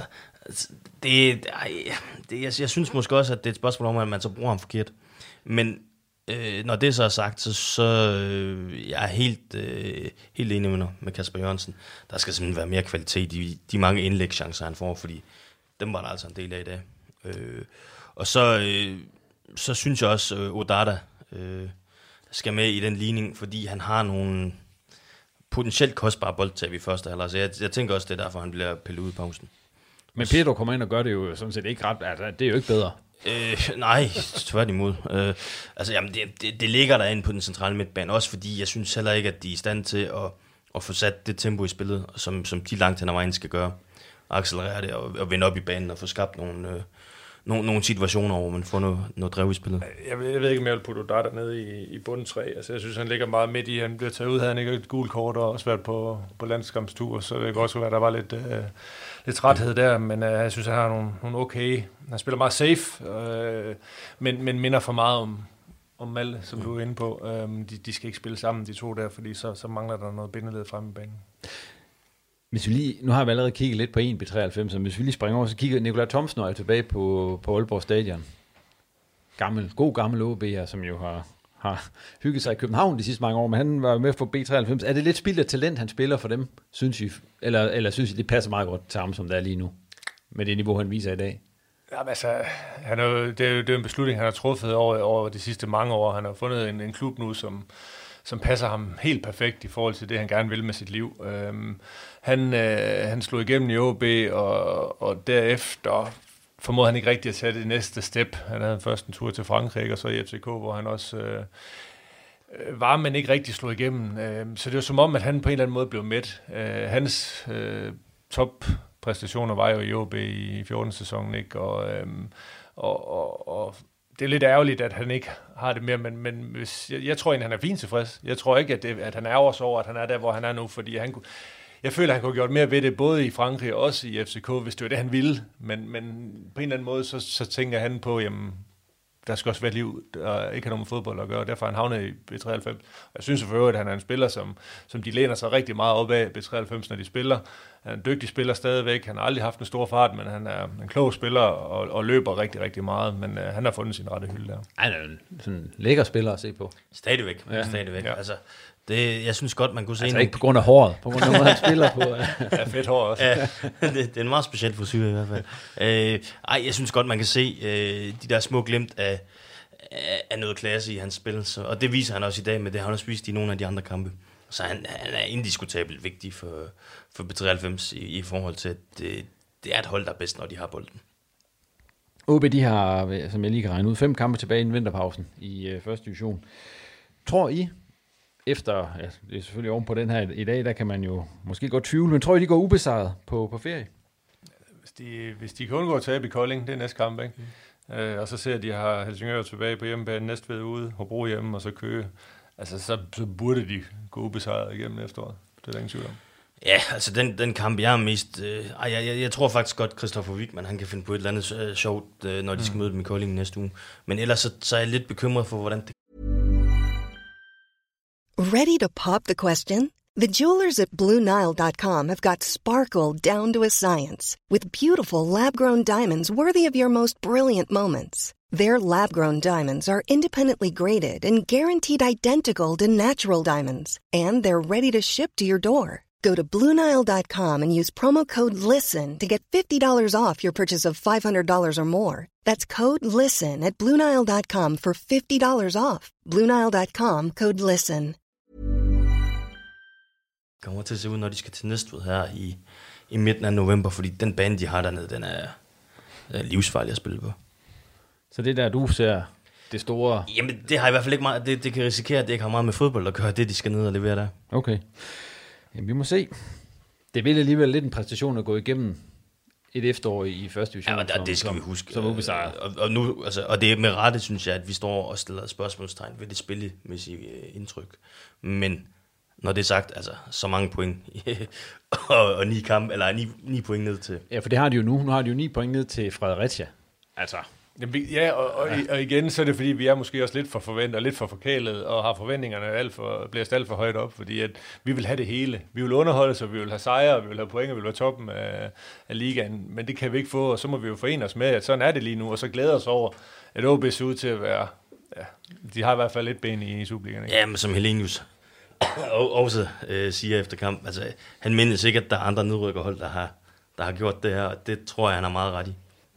det, ej, det jeg, jeg synes måske også, at det er et spørgsmål om, at man så bruger ham forkert. Men øh, når det så er sagt, så, så øh, jeg er helt, øh, helt enig med, med Kasper Jørgensen. Der skal simpelthen være mere kvalitet i de mange indlægschancer, han får, fordi dem var der altså en del af i dag. Øh, og så, øh, så synes jeg også, øh, Odada øh, skal med i den ligning, fordi han har nogle potentielt kostbare boldtab i første halvleg. Så jeg, jeg tænker også, det er derfor, han bliver pillet ud i pausen. Men Pedro kommer ind og gør det jo sådan set ikke ret, altså det er jo ikke bedre. Øh, nej, tværtimod. Øh, altså, jamen, det, det, det ligger derinde på den centrale midtbane, også fordi jeg synes heller ikke, at de er i stand til at, at få sat det tempo i spillet, som, som de langt hen ad vejen skal gøre. Accelerere det og, og vende op i banen og få skabt nogle, øh, nogle, nogle situationer, hvor man får noget, noget drev i spillet. Jeg ved, jeg ved ikke, om jeg vil putte Odada ned i, i bunden tre. Altså, jeg synes, han ligger meget midt i. Han bliver taget ud, havde han ikke et gult kort og også været på, på landskampstur, så det kan også være, at der var lidt... Øh, lidt træthed der, men øh, jeg synes, han har nogle, nogle okay... Han spiller meget safe, øh, men, men minder for meget om, om Malte, som du er inde på. Øh, de, de skal ikke spille sammen, de to der, fordi så, så mangler der noget bindeled frem i banen. Hvis vi lige, nu har vi allerede kigget lidt på en B treoghalvfems, så hvis vi lige springer over, så kigger Nikolaj Thomsen og er tilbage på, på Aalborg Stadion. Gammel, god gammel O B'er, som jo har, har hygget sig i København de sidste mange år, men han var med for B treoghalvfems. Er det lidt spild af talent, han spiller for dem, synes I? Eller, eller synes I, det passer meget godt til ham, som det er lige nu? Med det niveau, han viser i dag? Jamen, altså, han er jo, det, er jo, det er jo en beslutning, han har truffet over, over de sidste mange år. Han har fundet en, en klub nu, som, som passer ham helt perfekt i forhold til det, han gerne vil med sit liv. Øhm, han, øh, han slog igennem i O B, og, og derefter formåede han ikke rigtig at tage det næste step. Han havde først en tur til Frankrig, og så i F C K, hvor han også øh, var, men ikke rigtig slog igennem. Øh, så det var som om, at han på en eller anden måde blev mæt. Øh, hans øh, toppræstationer var jo i O B i fjorten-sæsonen, ikke? Og, øh, og, og, og det er lidt ærgerligt, at han ikke har det mere, men, men hvis, jeg, jeg tror egentlig, han er fint tilfreds. Jeg tror ikke, at, det, at han er også over, at han er der, hvor han er nu, fordi han kunne... Jeg føler, at han kunne have gjort mere ved det, både i Frankrig og også i F C K, hvis det var det, han ville. Men, men på en eller anden måde, så, så tænker han på, jamen, der skal også være et liv, der ikke har noget med fodbold at gøre, og derfor er han havnet i B treoghalvfems. Jeg synes selvfølgelig, at han er en spiller, som, som de læner sig rigtig meget op af B treoghalvfems, når de spiller. Han er en dygtig spiller stadigvæk. Han har aldrig haft en stor fart, men han er en klog spiller og, og løber rigtig, rigtig meget. Men uh, han har fundet sin rette hylde der. Han er sådan en lækker spiller at se på. Stadigvæk. Ja. Stadigvæk. Ja. Altså, det, jeg synes godt, man kunne se... Altså ikke på grund af håret, på grund af, hvad han spiller på. Ja, fedt hår også. Ja, det, det er en meget speciel frisyr i hvert fald. Øh, ej, jeg synes godt, man kan se øh, de der små glimt af, af, af noget klasse i hans spil. Så, og det viser han også i dag, med det har han også vist i nogle af de andre kampe. Så han, han er indiskutabelt vigtig for, for B treoghalvfems i, i forhold til, at det, det er et hold, der er bedst, når de har bolden. O B, de har, som jeg lige kan regne ud, fem kampe tilbage i vinterpausen i øh, første division. Tror I, efter, ja, det er selvfølgelig oven på den her i dag, der kan man jo måske godt tvivle, men tror I, de går ubesejret på, på ferie? Hvis de, hvis de kan undgå at tabe i Kolding, det er næste kamp, ikke? Mm. Øh, og så ser de, har Helsingør tilbage på hjemmebane, Næstved ude, Hobro hjemme, og så Køge. Altså, så, så burde de gå ubesejret igennem efteråret. Det er der ingen tvivl om. Ja, altså den, den kamp, jeg er mest... Øh, jeg, jeg, jeg tror faktisk godt, Christoffer Wickmann, han kan finde på et eller andet øh, sjovt, øh, når de skal møde dem i Kolding næste uge. Men ellers så, så er jeg lidt bekymret for, hvordan det... Ready to pop the question? The jewelers at Blue Nile dot com have got sparkle down to a science with beautiful lab-grown diamonds worthy of your most brilliant moments. Their lab-grown diamonds are independently graded and guaranteed identical to natural diamonds, and they're ready to ship to your door. Go to Blue Nile dot com and use promo code LISTEN to get fifty dollars off your purchase of five hundred dollars or more. That's code LISTEN at Blue Nile dot com for fifty dollars off. Blue Nile dot com, code LISTEN. Kommer til at se ud, når de skal til Næstved her i, i midten af november, fordi den bane, de har dernede, den er, er livsfarlig at spille på. Så det der, du ser det store... Jamen, det har i hvert fald ikke meget... Det, det kan risikere, at det ikke har meget med fodbold at gøre, det de skal ned og levere der. Okay. Jamen, vi må se. Det vil alligevel lidt en præstation at gå igennem et efterår i første division. Ja, og der, som, det skal som, vi huske. Som ubesejret. Og, og, nu, altså, og det er med rette, synes jeg, at vi står og stiller spørgsmålstegn ved det spillemæssige indtryk. Men når det er sagt, altså så mange point og, og ni kamp, eller ni, ni point ned til. Ja, for det har de jo nu. Nu har de jo ni point ned til Fredericia. Altså... Ja, og, og, og igen, så er det fordi, vi er måske også lidt for forventet og lidt for forkælet, og har forventningerne alt for, blæst alt for højt op, fordi at vi vil have det hele. Vi vil underholde os, vi vil have sejre, vi vil have point, vi vil have toppen af, af ligaen, men det kan vi ikke få, og så må vi jo forene os med, at sådan er det lige nu, og så glæder os over, at O B ser ud til at være, ja, de har i hvert fald lidt ben i, i Superligaen. Ikke? Ja, men som Helenius også øh, siger efter kamp, altså han mindes ikke, at der er andre nedrykkerhold, der har, der har gjort det her, og det tror jeg, han har meget ret i.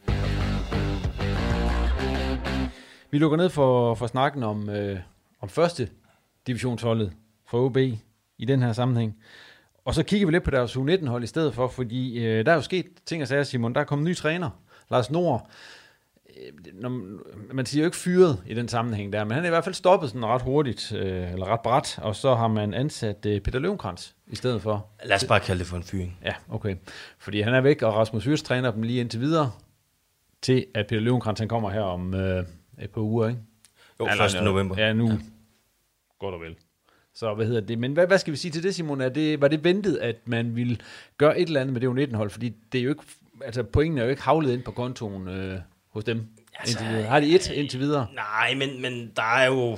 Vi lukker ned for, for snakken om, øh, om første divisionsholdet for O B i den her sammenhæng. Og så kigger vi lidt på deres U nitten-hold i stedet for, fordi øh, der er jo sket ting og sager, Simon. Der er kommet en ny træner, Lars Nord. Øh, når, man siger jo ikke fyret i den sammenhæng der, men han er i hvert fald stoppet sådan ret hurtigt, øh, eller ret brat, og så har man ansat øh, Peter Løvenkrantz i stedet for. Lad os bare kalde det for en fyring. Ja, okay. Fordi han er væk, og Rasmus Hyrs træner dem lige indtil videre, til at Peter Løvenkrantz han kommer her om... Øh, et par uger, ikke? Jo, første november. Ja, nu ja. Godt og vel. Så hvad hedder det? Men hvad, hvad skal vi sige til det, Simon? Er det, var det ventet, at man ville gøre et eller andet med det U nitten-hold? Fordi det er jo ikke, altså pointen er jo ikke havlet ind på kontoen øh, hos dem. Altså, indtil videre. Har de et indtil videre? Nej, men, men der er jo...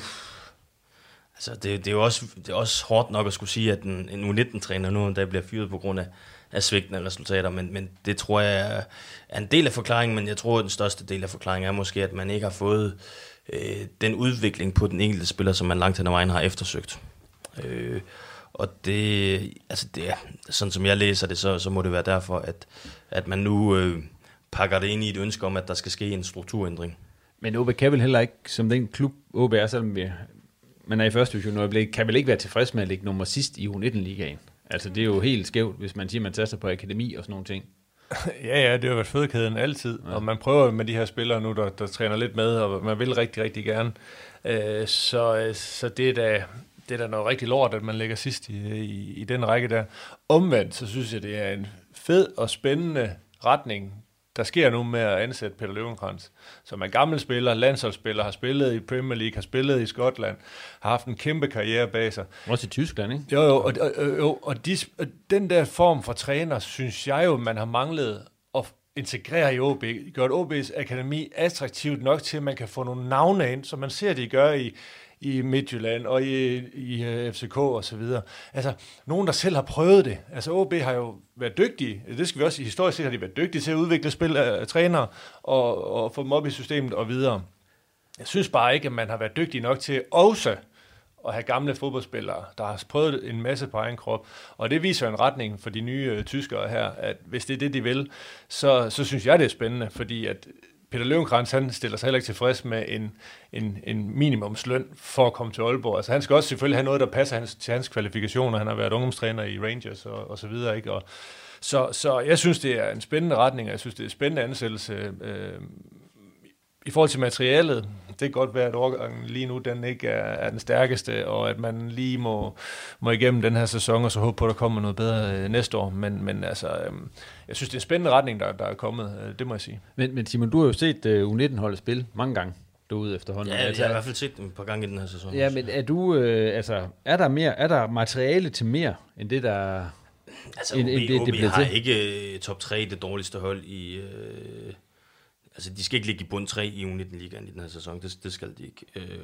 Altså, det, det, er jo også, det er også hårdt nok at skulle sige, at en, en U nitten-træner nu, der bliver fyret på grund af, af svigtende resultater, men, men det tror jeg er en del af forklaringen, men jeg tror, at den største del af forklaringen er måske, at man ikke har fået øh, den udvikling på den enkelte spiller, som man langt hen ad vejen har eftersøgt. Øh, og det, altså det er, sådan som jeg læser det, så, så må det være derfor, at, at man nu øh, pakker det ind i et ønske om, at der skal ske en strukturændring. Men O B kan vel heller ikke, som den klub O B er, selvom vi, man er i første division, kan vel ikke være tilfreds med at ligge nummer sidst i U nitten-ligaen? Altså, det er jo helt skævt, hvis man siger, at man taster på akademi og sådan nogle ting. Ja, ja, det har jo været fødekæden altid, ja. Og man prøver med de her spillere nu, der, der træner lidt med, og man vil rigtig, rigtig gerne. Øh, så, så det er da, det er da noget rigtig lort, at man ligger sidst i, i, i den række der. Omvendt, så synes jeg, det er en fed og spændende retning, der sker nu med at ansætte Peter Løvenkrantz, som er gammel spiller, landsholdsspiller, har spillet i Premier League, har spillet i Skotland, har haft en kæmpe karriere bag sig. Også i Tyskland, ikke? Jo, jo, og, og, og, og, de, og den der form for træner, synes jeg jo, man har manglet at integrere i O B. Gjort O B's akademi attraktivt nok til, at man kan få nogle navne ind, som man ser, de gør i i Midtjylland og i, i F C K og så videre. Altså, nogen, der selv har prøvet det. Altså, O B har jo været dygtige. Det skal vi også i historisk set, har de været dygtige til at udvikle spil af trænere og, og få dem op i systemet og videre. Jeg synes bare ikke, at man har været dygtig nok til også at have gamle fodboldspillere, der har prøvet en masse på egen krop. Og det viser en retning for de nye øh, tyskere her, at hvis det er det, de vil, så, så synes jeg, det er spændende, fordi at Peter Løvenkrantz, han stiller sig heller ikke tilfreds med en, en, en minimumsløn for at komme til Aalborg. Altså han skal også selvfølgelig have noget, der passer hans, til hans kvalifikationer. Han har været ungdomstræner i Rangers og, og så videre, ikke? Og så, så jeg synes, det er en spændende retning, og jeg synes, det er en spændende ansættelse. Øh, I forhold til materialet, det kan godt være, at overgangen lige nu, den ikke er, er den stærkeste, og at man lige må, må igennem den her sæson, og så håbe på, at der kommer noget bedre øh, næste år. Men, men altså, øh, jeg synes, det er en spændende retning, der, der er kommet, øh, det må jeg sige. Men, men Simon, du har jo set uh, U nitten-holdet spille mange gange derude efterhånden. Ja, altså, jeg har i hvert fald set dem et par gange i den her sæson. Ja, men er du, øh, altså, er der mere, er der materiale til mere, end det, der... Altså, end, O B, end det, O B det har til? Ikke top tre det dårligste hold i... Øh, altså, de skal ikke ligge i bund tre i U nitten-ligaen i den her sæson. Det, det skal de ikke. Øh,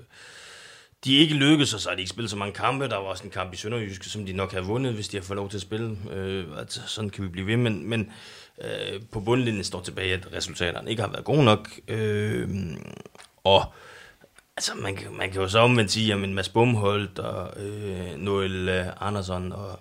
de er ikke lykkedes, og så har de ikke spillet så mange kampe. Der var også en kamp i Sønderjyske, som de nok havde vundet, hvis de har fået lov til at spille. Øh, altså, sådan kan vi blive ved. Men, men øh, på bundlinjen står tilbage, at resultaterne ikke har været gode nok. Øh, og altså, man, kan, man kan jo så omvendt sige, at Mads Bumholdt og øh, Noel øh, Andersson og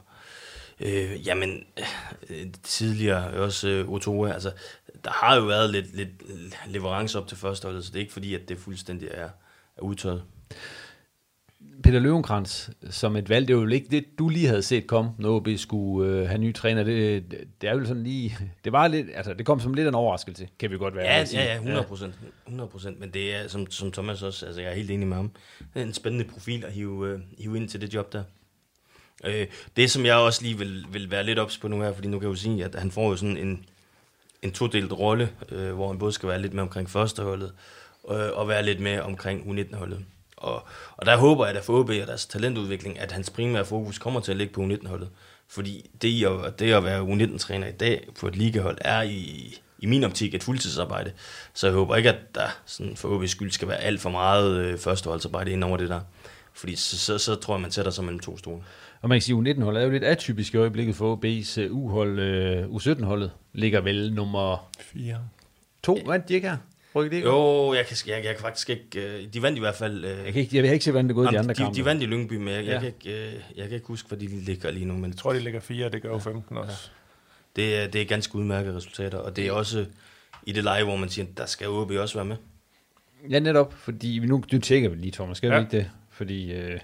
Øh, jamen, øh, tidligere også øh, Otoa, altså, der har jo været lidt, lidt leverance op til førsteholdet, så det er ikke fordi, at det fuldstændig er, er udtøjet. Peter Løvenkrantz som et valg, det var jo ikke det, du lige havde set komme, når O B skulle øh, have ny træner. Det, det er jo sådan lige, det var lidt, altså det kom som lidt en overraskelse, kan vi godt være. Ja, ja, ja, hundrede procent, hundrede procent, men det er, som, som Thomas også, altså jeg er helt enig med ham, det er en spændende profil at hive, øh, hive ind til det job der. Øh, det, som jeg også lige vil, vil være lidt ops på nu her, fordi nu kan jeg jo sige, at han får jo sådan en, en todelt rolle, øh, hvor han både skal være lidt med omkring førsteholdet, øh, og være lidt med omkring U nitten-holdet. Og, og der håber jeg, at for O B og deres talentudvikling, at hans primære fokus kommer til at ligge på U nitten-holdet. Fordi det at, det at være U nitten-træner i dag på et ligahold er i, i min optik et fuldtidsarbejde. Så jeg håber ikke, at der sådan for O B's skyld skal være alt for meget øh, førsteholdsarbejde ind over det der. Fordi så, så, så tror jeg, man sætter sig mellem to stole. Og man kan sige, at U nitten-holdet er jo lidt atypisk i øjeblikket for O B's uh, U-hold. Uh, U sytten-holdet ligger vel nummer fire. To, vandt de ikke her? Det jo, jeg kan, jeg, jeg kan faktisk ikke... De vandt i hvert fald... Jeg, kan ikke, jeg vil ikke se, hvordan det går i de andre de, kampe. De vandt i Lyngby, men jeg, ja. jeg, kan ikke, jeg kan ikke huske, hvad de ligger lige nu. Men jeg tror, de ligger fire, det gør jo femten også. Ja. Det, er, det er ganske udmærkede resultater, og det er også i det leje, hvor man siger, der skal O B også være med. Ja, netop, fordi nu du tjekker vi lige, Thomas, skal ja. vi ikke det? Fordi øh,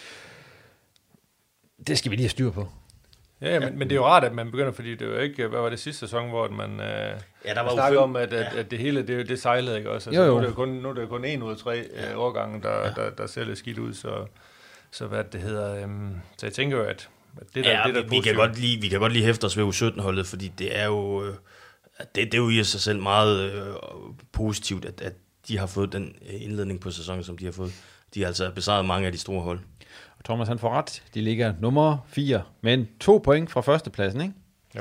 det skal vi lige have styr på. Ja, men, men det er jo rart, at man begynder, fordi det var ikke, hvad var det sidste sæson, hvor man øh, ja, der var snakkede om, at, at, at det hele, det, det sejlede ikke også. Altså, jo, jo. Nu er det kun, nu er det kun en ud af tre ja. årgange, der, ja. der, der ser lidt skidt ud, så, så hvad det hedder. Øhm, så jeg tænker jo, at, at det der, ja, det der vi, vi, kan godt lide, vi kan godt lige hæfte os ved U sytten-holdet, fordi det er jo, øh, det, det er jo i sig selv meget øh, positivt, at, at de har fået den indledning på sæsonen, som de har fået. De har altså besejret mange af de store hold. Thomas han får ret. De ligger nummer fire, men to point fra førstepladsen, ikke? Jo.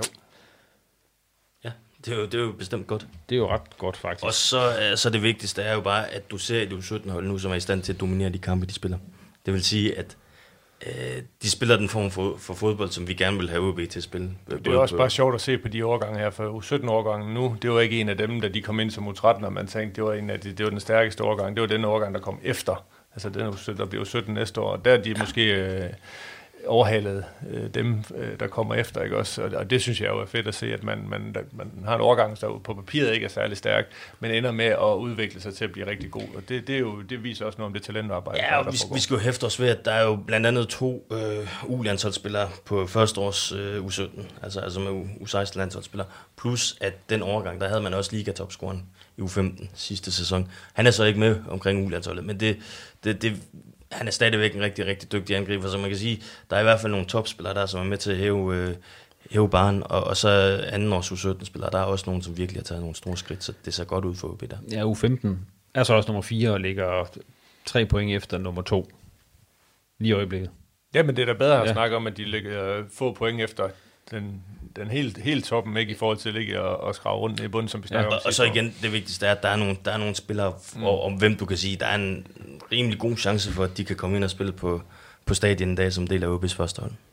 Ja, det er jo, det er jo bestemt godt. Det er jo ret godt, faktisk. Og så, så det vigtigste er jo bare, at du ser et U sytten-hold nu, som er i stand til at dominere de kampe, de spiller. Det vil sige, at øh, de spiller den form for, for fodbold, som vi gerne vil have O B til at spille. Det er også bare sjovt at se på de årgange her, for U sytten-årgangen nu, det var ikke en af dem, da de kom ind som U tretten, og man tænkte, det var, en af de, det var den stærkeste årgang. Det var den årgang, der kom efter. Altså, den, der bliver sytten næste år, og der er de måske øh, overhalet øh, dem, øh, der kommer efter, ikke også? Og, og det synes jeg jo er fedt at se, at man, man, der, man har en årgang, der på papiret ikke er særlig stærk, men ender med at udvikle sig til at blive rigtig god. Og det, det, er jo, det viser også noget om det talentarbejde. Ja, og der vi, foregår. vi skal jo hæfte os ved, at der er jo blandt andet to øh, U-landsholdsspillere på første års øh, U sytten, altså, altså med U seksten-landsholdsspillere, plus at den årgang, der havde man også ligatopscoren i U femten sidste sæson. Han er så ikke med omkring U-landsholdet, men det, det, det, han er stadigvæk en rigtig, rigtig dygtig angriber, så man kan sige, der er i hvert fald nogle topspillere der, som er med til at hæve, øh, hæve barn, og, og så anden års U sytten-spillere, der er også nogen, som virkelig har taget nogle store skridt, så det ser godt ud for O B der. Ja, U femten er så også nummer fire og ligger tre point efter nummer to. Lige i øjeblikket. Ja, men det er da bedre at ja. snakke om, at de ligger få point efter den, den helt, helt toppen, ikke i forhold til at ligge og, og skrave rundt i bunden, som vi snakker ja, om. Og, og så igen, det vigtigste er, at der er nogle, der er nogle spillere, mm. og, om hvem du kan sige, der er en rimelig god chance for, at de kan komme ind og spille på, på stadion en dag, som del af O B's første hold.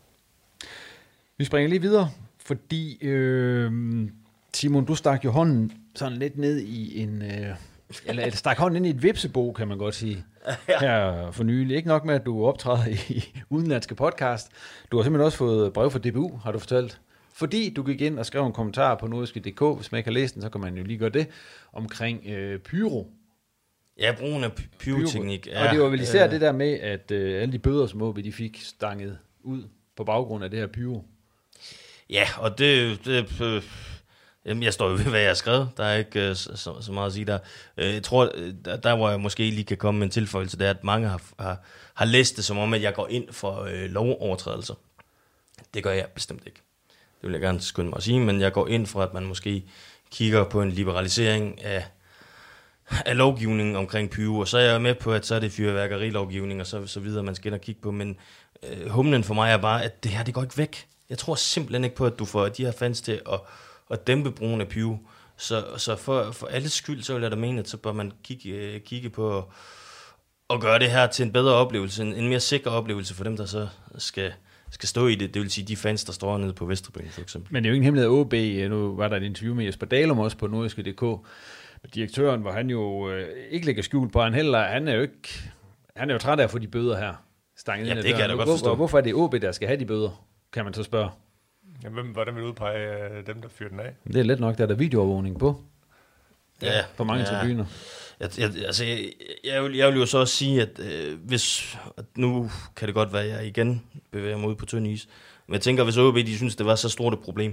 Vi springer lige videre, fordi øh, Simon, du stak jo hånden sådan lidt ned i en... Øh, eller stak hånden ind i et vipsebo, kan man godt sige, ja. Her for nylig. Ikke nok med, at du optræder i udenlandske podcast. Du har simpelthen også fået brev fra D B U, har du fortalt. Fordi du gik ind og skrev en kommentar på nordjyske punktum d k, hvis man ikke har læst den, så kan man jo lige gøre det, omkring øh, pyro. Ja, brugen af pyroteknik. Pyro. Ja, og det var vel især øh, det der med, at øh, alle de bøder, som O B de fik stanget ud på baggrund af det her pyro. Ja, og det... det øh, Jamen, jeg står jo ved, hvad jeg har skrevet. Der er ikke uh, så, så meget at sige der. Uh, jeg tror, der, der hvor jeg måske lige kan komme med en tilføjelse, det er, at mange har, har, har læst det som om, at jeg går ind for uh, lovovertrædelser. Det gør jeg bestemt ikke. Det vil jeg gerne skynde mig at sige, men jeg går ind for, at man måske kigger på en liberalisering af, af lovgivningen omkring pyro, og så er jeg med på, at så er det fyrværkerilovgivning og så, så videre, man skal ind og kigge på, men uh, humlen for mig er bare, at det her, det går ikke væk. Jeg tror simpelthen ikke på, at du får de her fans til at og dæmpe brugen af pyro. Så, så for, for alles skyld, så vil jeg da mene, at så bør man kigge, kigge på at gøre det her til en bedre oplevelse, en, en mere sikker oplevelse for dem, der så skal, skal stå i det. Det vil sige de fans, der står nede på Vesterbyen, for eksempel. Men det er jo ingen hemmelighed af O B. Nu var der et interview med Jesper Dalum også på nordjyske punktum d k. Direktøren, hvor han jo øh, ikke lægger skjul på, han heller, han er jo ikke, han er jo træt af at få de bøder her. Ja, det kan jeg da godt forstå. Hvorfor er det O B, der skal have de bøder, kan man så spørge. Ja, hvem, hvordan vil du udpege uh, dem, der fyrer den af? Det er let nok, der er der videoovervågning på. Ja. På mange ja. tribuner. Jeg, jeg, altså, jeg, jeg, vil, jeg vil jo så også sige, at øh, hvis, at nu kan det godt være, at jeg igen bevæger mig ud på tynd is, men jeg tænker, hvis O B de synes, det var så stort et problem,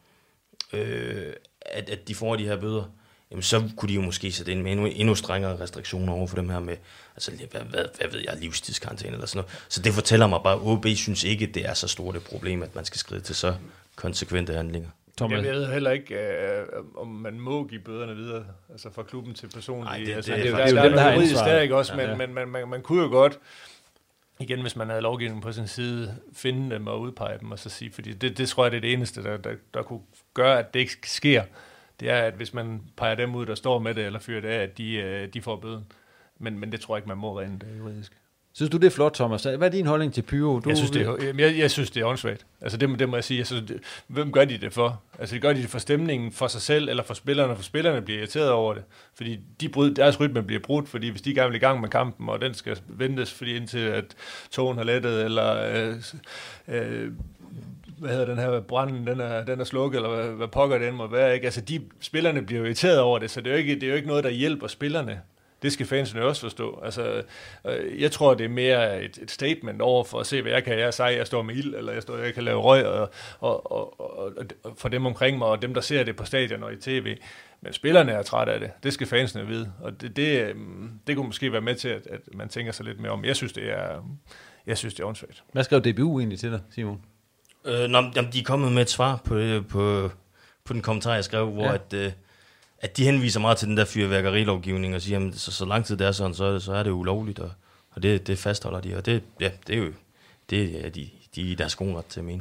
øh, at, at de får de her bøder, jamen så kunne de jo måske sætte ind med endnu, endnu strengere restriktioner over for dem her med, altså hvad, hvad, hvad ved jeg, livstidskarantæne eller sådan noget. Så det fortæller mig bare, at O B synes ikke, det er så stort et problem, at man skal skride til så konsekvente handlinger. Thomas. Jeg ved heller ikke, øh, om man må give bøderne videre, altså fra klubben til personligt. Nej, det, altså, det, det, det, der, det, der, det, der er noget juridisk der, ikke også, ja, men, ja. men man, man, man kunne jo godt, igen, hvis man havde lovgivningen på sin side, finde dem og udpege dem, og så sige, fordi det, det tror jeg, det er det eneste, der, der, der kunne gøre, at det ikke sker. Det er, at hvis man peger dem ud, der står med det, eller fyrer det af, at de, de får bøden. Men, men det tror jeg ikke, man må rent juridisk. Synes du, det er flot, Thomas? Hvad er din holdning til pyro? Du jeg, synes, det er, jeg, jeg synes, det er åndssvagt. Altså, det, det må jeg sige. Jeg synes, det, hvem gør de det for? Altså, gør de det for stemningen, for sig selv, eller for spillerne? For spillerne bliver irriteret over det. Fordi de bryd, deres rytme bliver brudt, fordi hvis de gerne vil i gang med kampen, og den skal ventes, fordi indtil at togen har lettet, eller øh, øh, hvad hedder den her branden, den er, den er slukket, eller hvad, hvad pokker den må være, ikke? Altså, de spillerne bliver irriteret over det, så det er jo ikke, det er jo ikke noget, der hjælper spillerne. Det skal fansene også forstå. Altså, øh, jeg tror, det er mere et, et statement over for at se, hvad jeg kan. Jeg sige, jeg står med ild, eller jeg, står, jeg kan lave røg, og, og, og, og, og for dem omkring mig, og dem, der ser det på stadion og i tv. Men spillerne er trætte af det. Det skal fansene vide. Og det, det, det kunne måske være med til, at, at man tænker sig lidt mere om. Jeg synes, det er, jeg synes, det er åndssvagt. Hvad skrev D B U egentlig til dig, Simon? Øh, nå, jamen, de er kommet med et svar på, på, på den kommentar, jeg skrev, hvor ja. at... Øh, at de henviser meget til den der fyrværkerilovgivning og siger, at så, så lang tid det er sådan, så, så er det ulovligt, og, og det, det fastholder de, og det, ja, det er jo det er de, de er deres gode ret til at mene.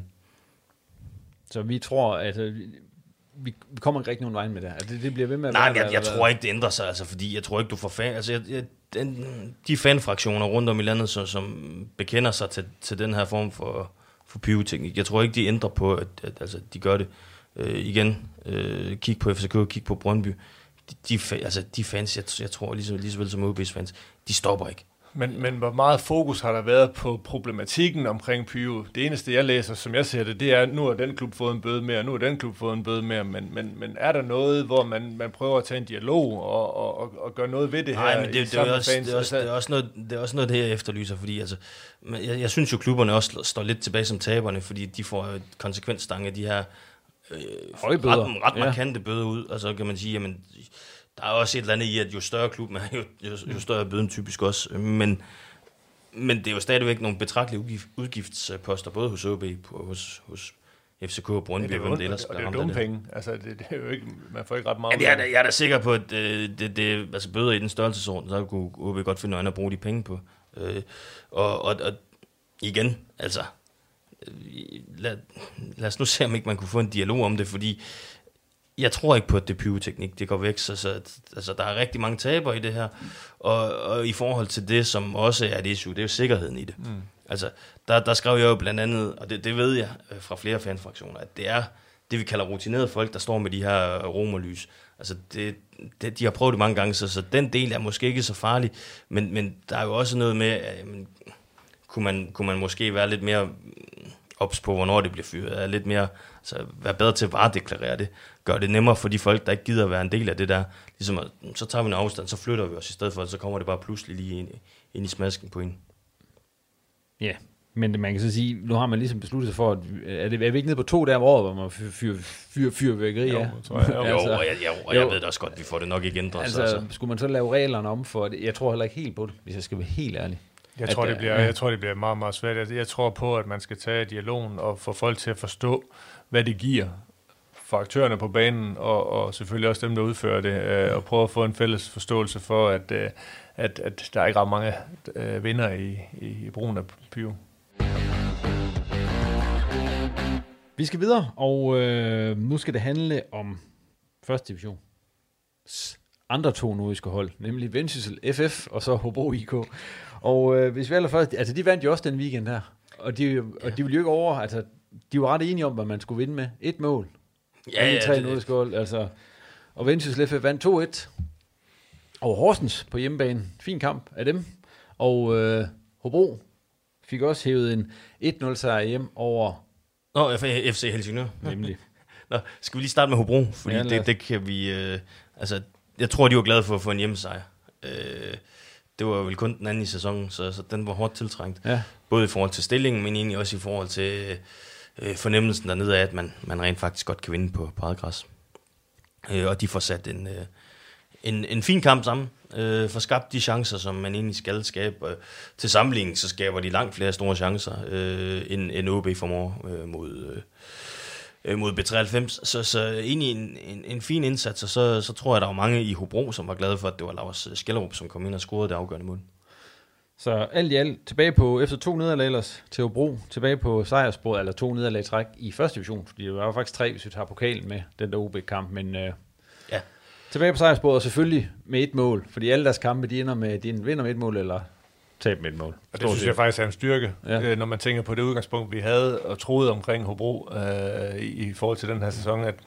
Så vi tror, at øh, vi, vi kommer ikke rigtig nogen vej med det her. Det, det bliver ved med at Nej, være... jeg, jeg tror ikke, det ændrer sig, altså, fordi jeg tror ikke, du får fan... Altså, jeg, jeg, den, de fanfraktioner rundt om i landet, så, som bekender sig til, til den her form for, for pyroteknik, jeg tror ikke, de ændrer på, at, at altså, de gør det. Øh, igen, øh, kig på F C K, kig på Brøndby. De, de, altså, de fans, jeg, jeg tror, lige så, lige så vel som O B's fans, de stopper ikke. Men, men hvor meget fokus har der været på problematikken omkring pyro? Det eneste, jeg læser, som jeg ser det, det er, at nu har den klub fået en bøde mere, nu har den klub fået en bøde mere, men, men, men er der noget, hvor man, man prøver at tage en dialog og, og, og, og gøre noget ved det her? Nej, men det, det, er også, det, er også, det, er også noget, det er også noget, det jeg efterlyser, fordi altså, jeg, jeg synes jo, klubberne også står lidt tilbage som taberne, fordi de får et konsekvensstang af de her øh, ret, ret markante ja. bøder ud, og så kan man sige, jamen, der er også et eller andet i, at jo større klubben er, jo, jo, jo større er bøden typisk også. Men, men det er jo stadigvæk nogle betragtelige udgift, udgiftsposter, både hos O B, hos, hos F C K og Brøndby. Ja, det er jo, det, og det er jo dumme penge. Altså, det, det er jo ikke, man får ikke ret meget. Ja, jeg, er, jeg er da sikker på, at øh, det, det, altså bøder i den størrelsesorden, så kunne O B godt finde noget andet at bruge de penge på. Øh, og, og, og igen, altså, lad, lad os nu se, om ikke man kunne få en dialog om det, fordi jeg tror ikke på, at det pyroteknik, det går væk, så, så altså, der er rigtig mange taber i det her, og, og i forhold til det, som også er et issue, det er jo sikkerheden i det. Mm. Altså, der, der skrev jeg jo blandt andet, og det, det ved jeg fra flere fanfraktioner, at det er det, vi kalder rutinerede folk, der står med de her romerlys. Altså, det, det, de har prøvet det mange gange, så, så den del er måske ikke så farlig, men, men der er jo også noget med, at, men, kunne, man, kunne man måske være lidt mere ops på, hvornår det bliver fyret, er lidt mere, altså være bedre til at varedeklarere det, gør det nemmere for de folk, der ikke gider at være en del af det der, ligesom at, så tager vi en afstand, så flytter vi os i stedet for, så kommer det bare pludselig lige ind, ind i smasken på en. Ja, men man kan så sige, nu har man ligesom besluttet sig for, at er, det, er vi ikke nede på to der om året, hvor man fyrer fyr, fyr, fyrværkeri? Jo, ja. tror jeg. Jo, altså, jo, og jeg, jeg, og jeg ved da også godt, at vi får det nok ikke ændret. Altså, altså, skulle man så lave reglerne om for det? Jeg tror heller ikke helt på det, hvis jeg skal være helt ærlig. Jeg tror, det bliver, jeg tror, det bliver meget, meget svært. Jeg tror på, at man skal tage dialogen og få folk til at forstå, hvad det giver for aktørerne på banen, og, og selvfølgelig også dem, der udfører det, øh, og prøve at få en fælles forståelse for, at, øh, at, at der er ikke ret mange øh, vinder i, i, i brugen af pyro. Vi skal videre, og øh, nu skal det handle om første division. Andre to nordiske hold, nemlig Vendsyssel F F og så Hobro I K. Og øh, hvis vi allerførst, altså de vandt jo også den weekend her, og de, og de ville jo ikke over, altså de var ret enige om, hvad man skulle vinde med. Et mål. Ja, ja, tre nordiske hold, altså. Og Vendsyssel F F vandt to et over Horsens på hjemmebane. Fin kamp af dem. Og øh, Hobro fik også hævet en et nul sejr hjem over... Nå, F C Helsingør. Nemlig. Nå, skal vi lige starte med Hobro, fordi ja, det, det kan vi... Øh, altså, jeg tror, de var glade for at få en hjemmesejr. Øh, det var vel kun den anden i sæsonen, så, så den var hårdt tiltrængt. Ja. Både i forhold til stillingen, men egentlig også i forhold til øh, fornemmelsen dernede af, at man, man rent faktisk godt kan vinde på padgræs. Øh, og de får sat en, øh, en, en fin kamp sammen, øh, får skabt de chancer, som man egentlig skal skabe. Øh, til sammenligning, så skaber de langt flere store chancer, øh, end, end O B formår øh, mod... Øh, mod B treoghalvfems, så, så egentlig en, en, en fin indsats, og så, så tror jeg, der var mange i Hobro, som var glade for, at det var Lars Skellerup, som kom ind og scorede det afgørende mål. Så alt i alt, tilbage på, efter to nederlag ellers til Hobro, tilbage på sejrsbordet, eller to nederlag i træk i første division, fordi det var faktisk tre, hvis vi tager pokalen med, den der O B-kamp, men øh, ja. Tilbage på sejrsbordet, og selvfølgelig med et mål, fordi alle deres kampe, de ender med, de vinder med et mål, eller tab med et mål. Og det synes jeg faktisk er en styrke, ja. øh, når man tænker på det udgangspunkt, vi havde og troede omkring Hobro øh, i, i forhold til den her sæson, at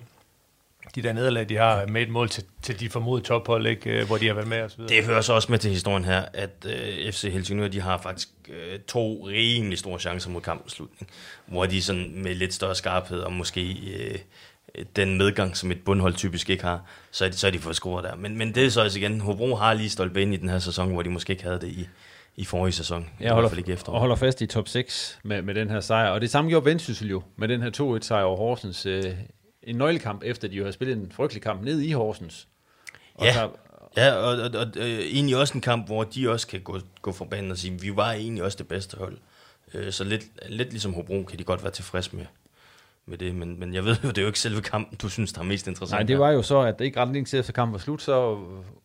de der nederlag, de har med et mål til, til de formodede tophold, ikke, hvor de har været med og så videre. Det hører så også med til historien her, at øh, F C Helsingør, de har faktisk øh, to rimelig store chancer mod kampens slutning, hvor de sådan med lidt større skarphed og måske øh, den medgang, som et bundhold typisk ikke har, så er de, så er de fået scoret der. Men, men det er så også igen, Hobro har lige stolpet ind i den her sæson, hvor de måske ikke havde det i i forrige sæson. Jeg holder, ikke efter. Og holder fast i top seks med, med den her sejr. Og det samme gjorde Vendsyssel jo med den her to et sejr over Horsens. Øh, en nøglekamp, efter de jo havde spillet en frygtelig kamp ned i Horsens. Og ja, der, ja, og, og, og øh, egentlig også en kamp, hvor de også kan gå, gå fra banen og sige, vi var egentlig også det bedste hold. Øh, så lidt, lidt ligesom Hobro kan de godt være tilfreds med, med det. Men, men jeg ved jo, det er jo ikke selve kampen, du synes, der er mest interessant. Nej, det var jo så, at det ikke ret længe til efter kampen var slut, så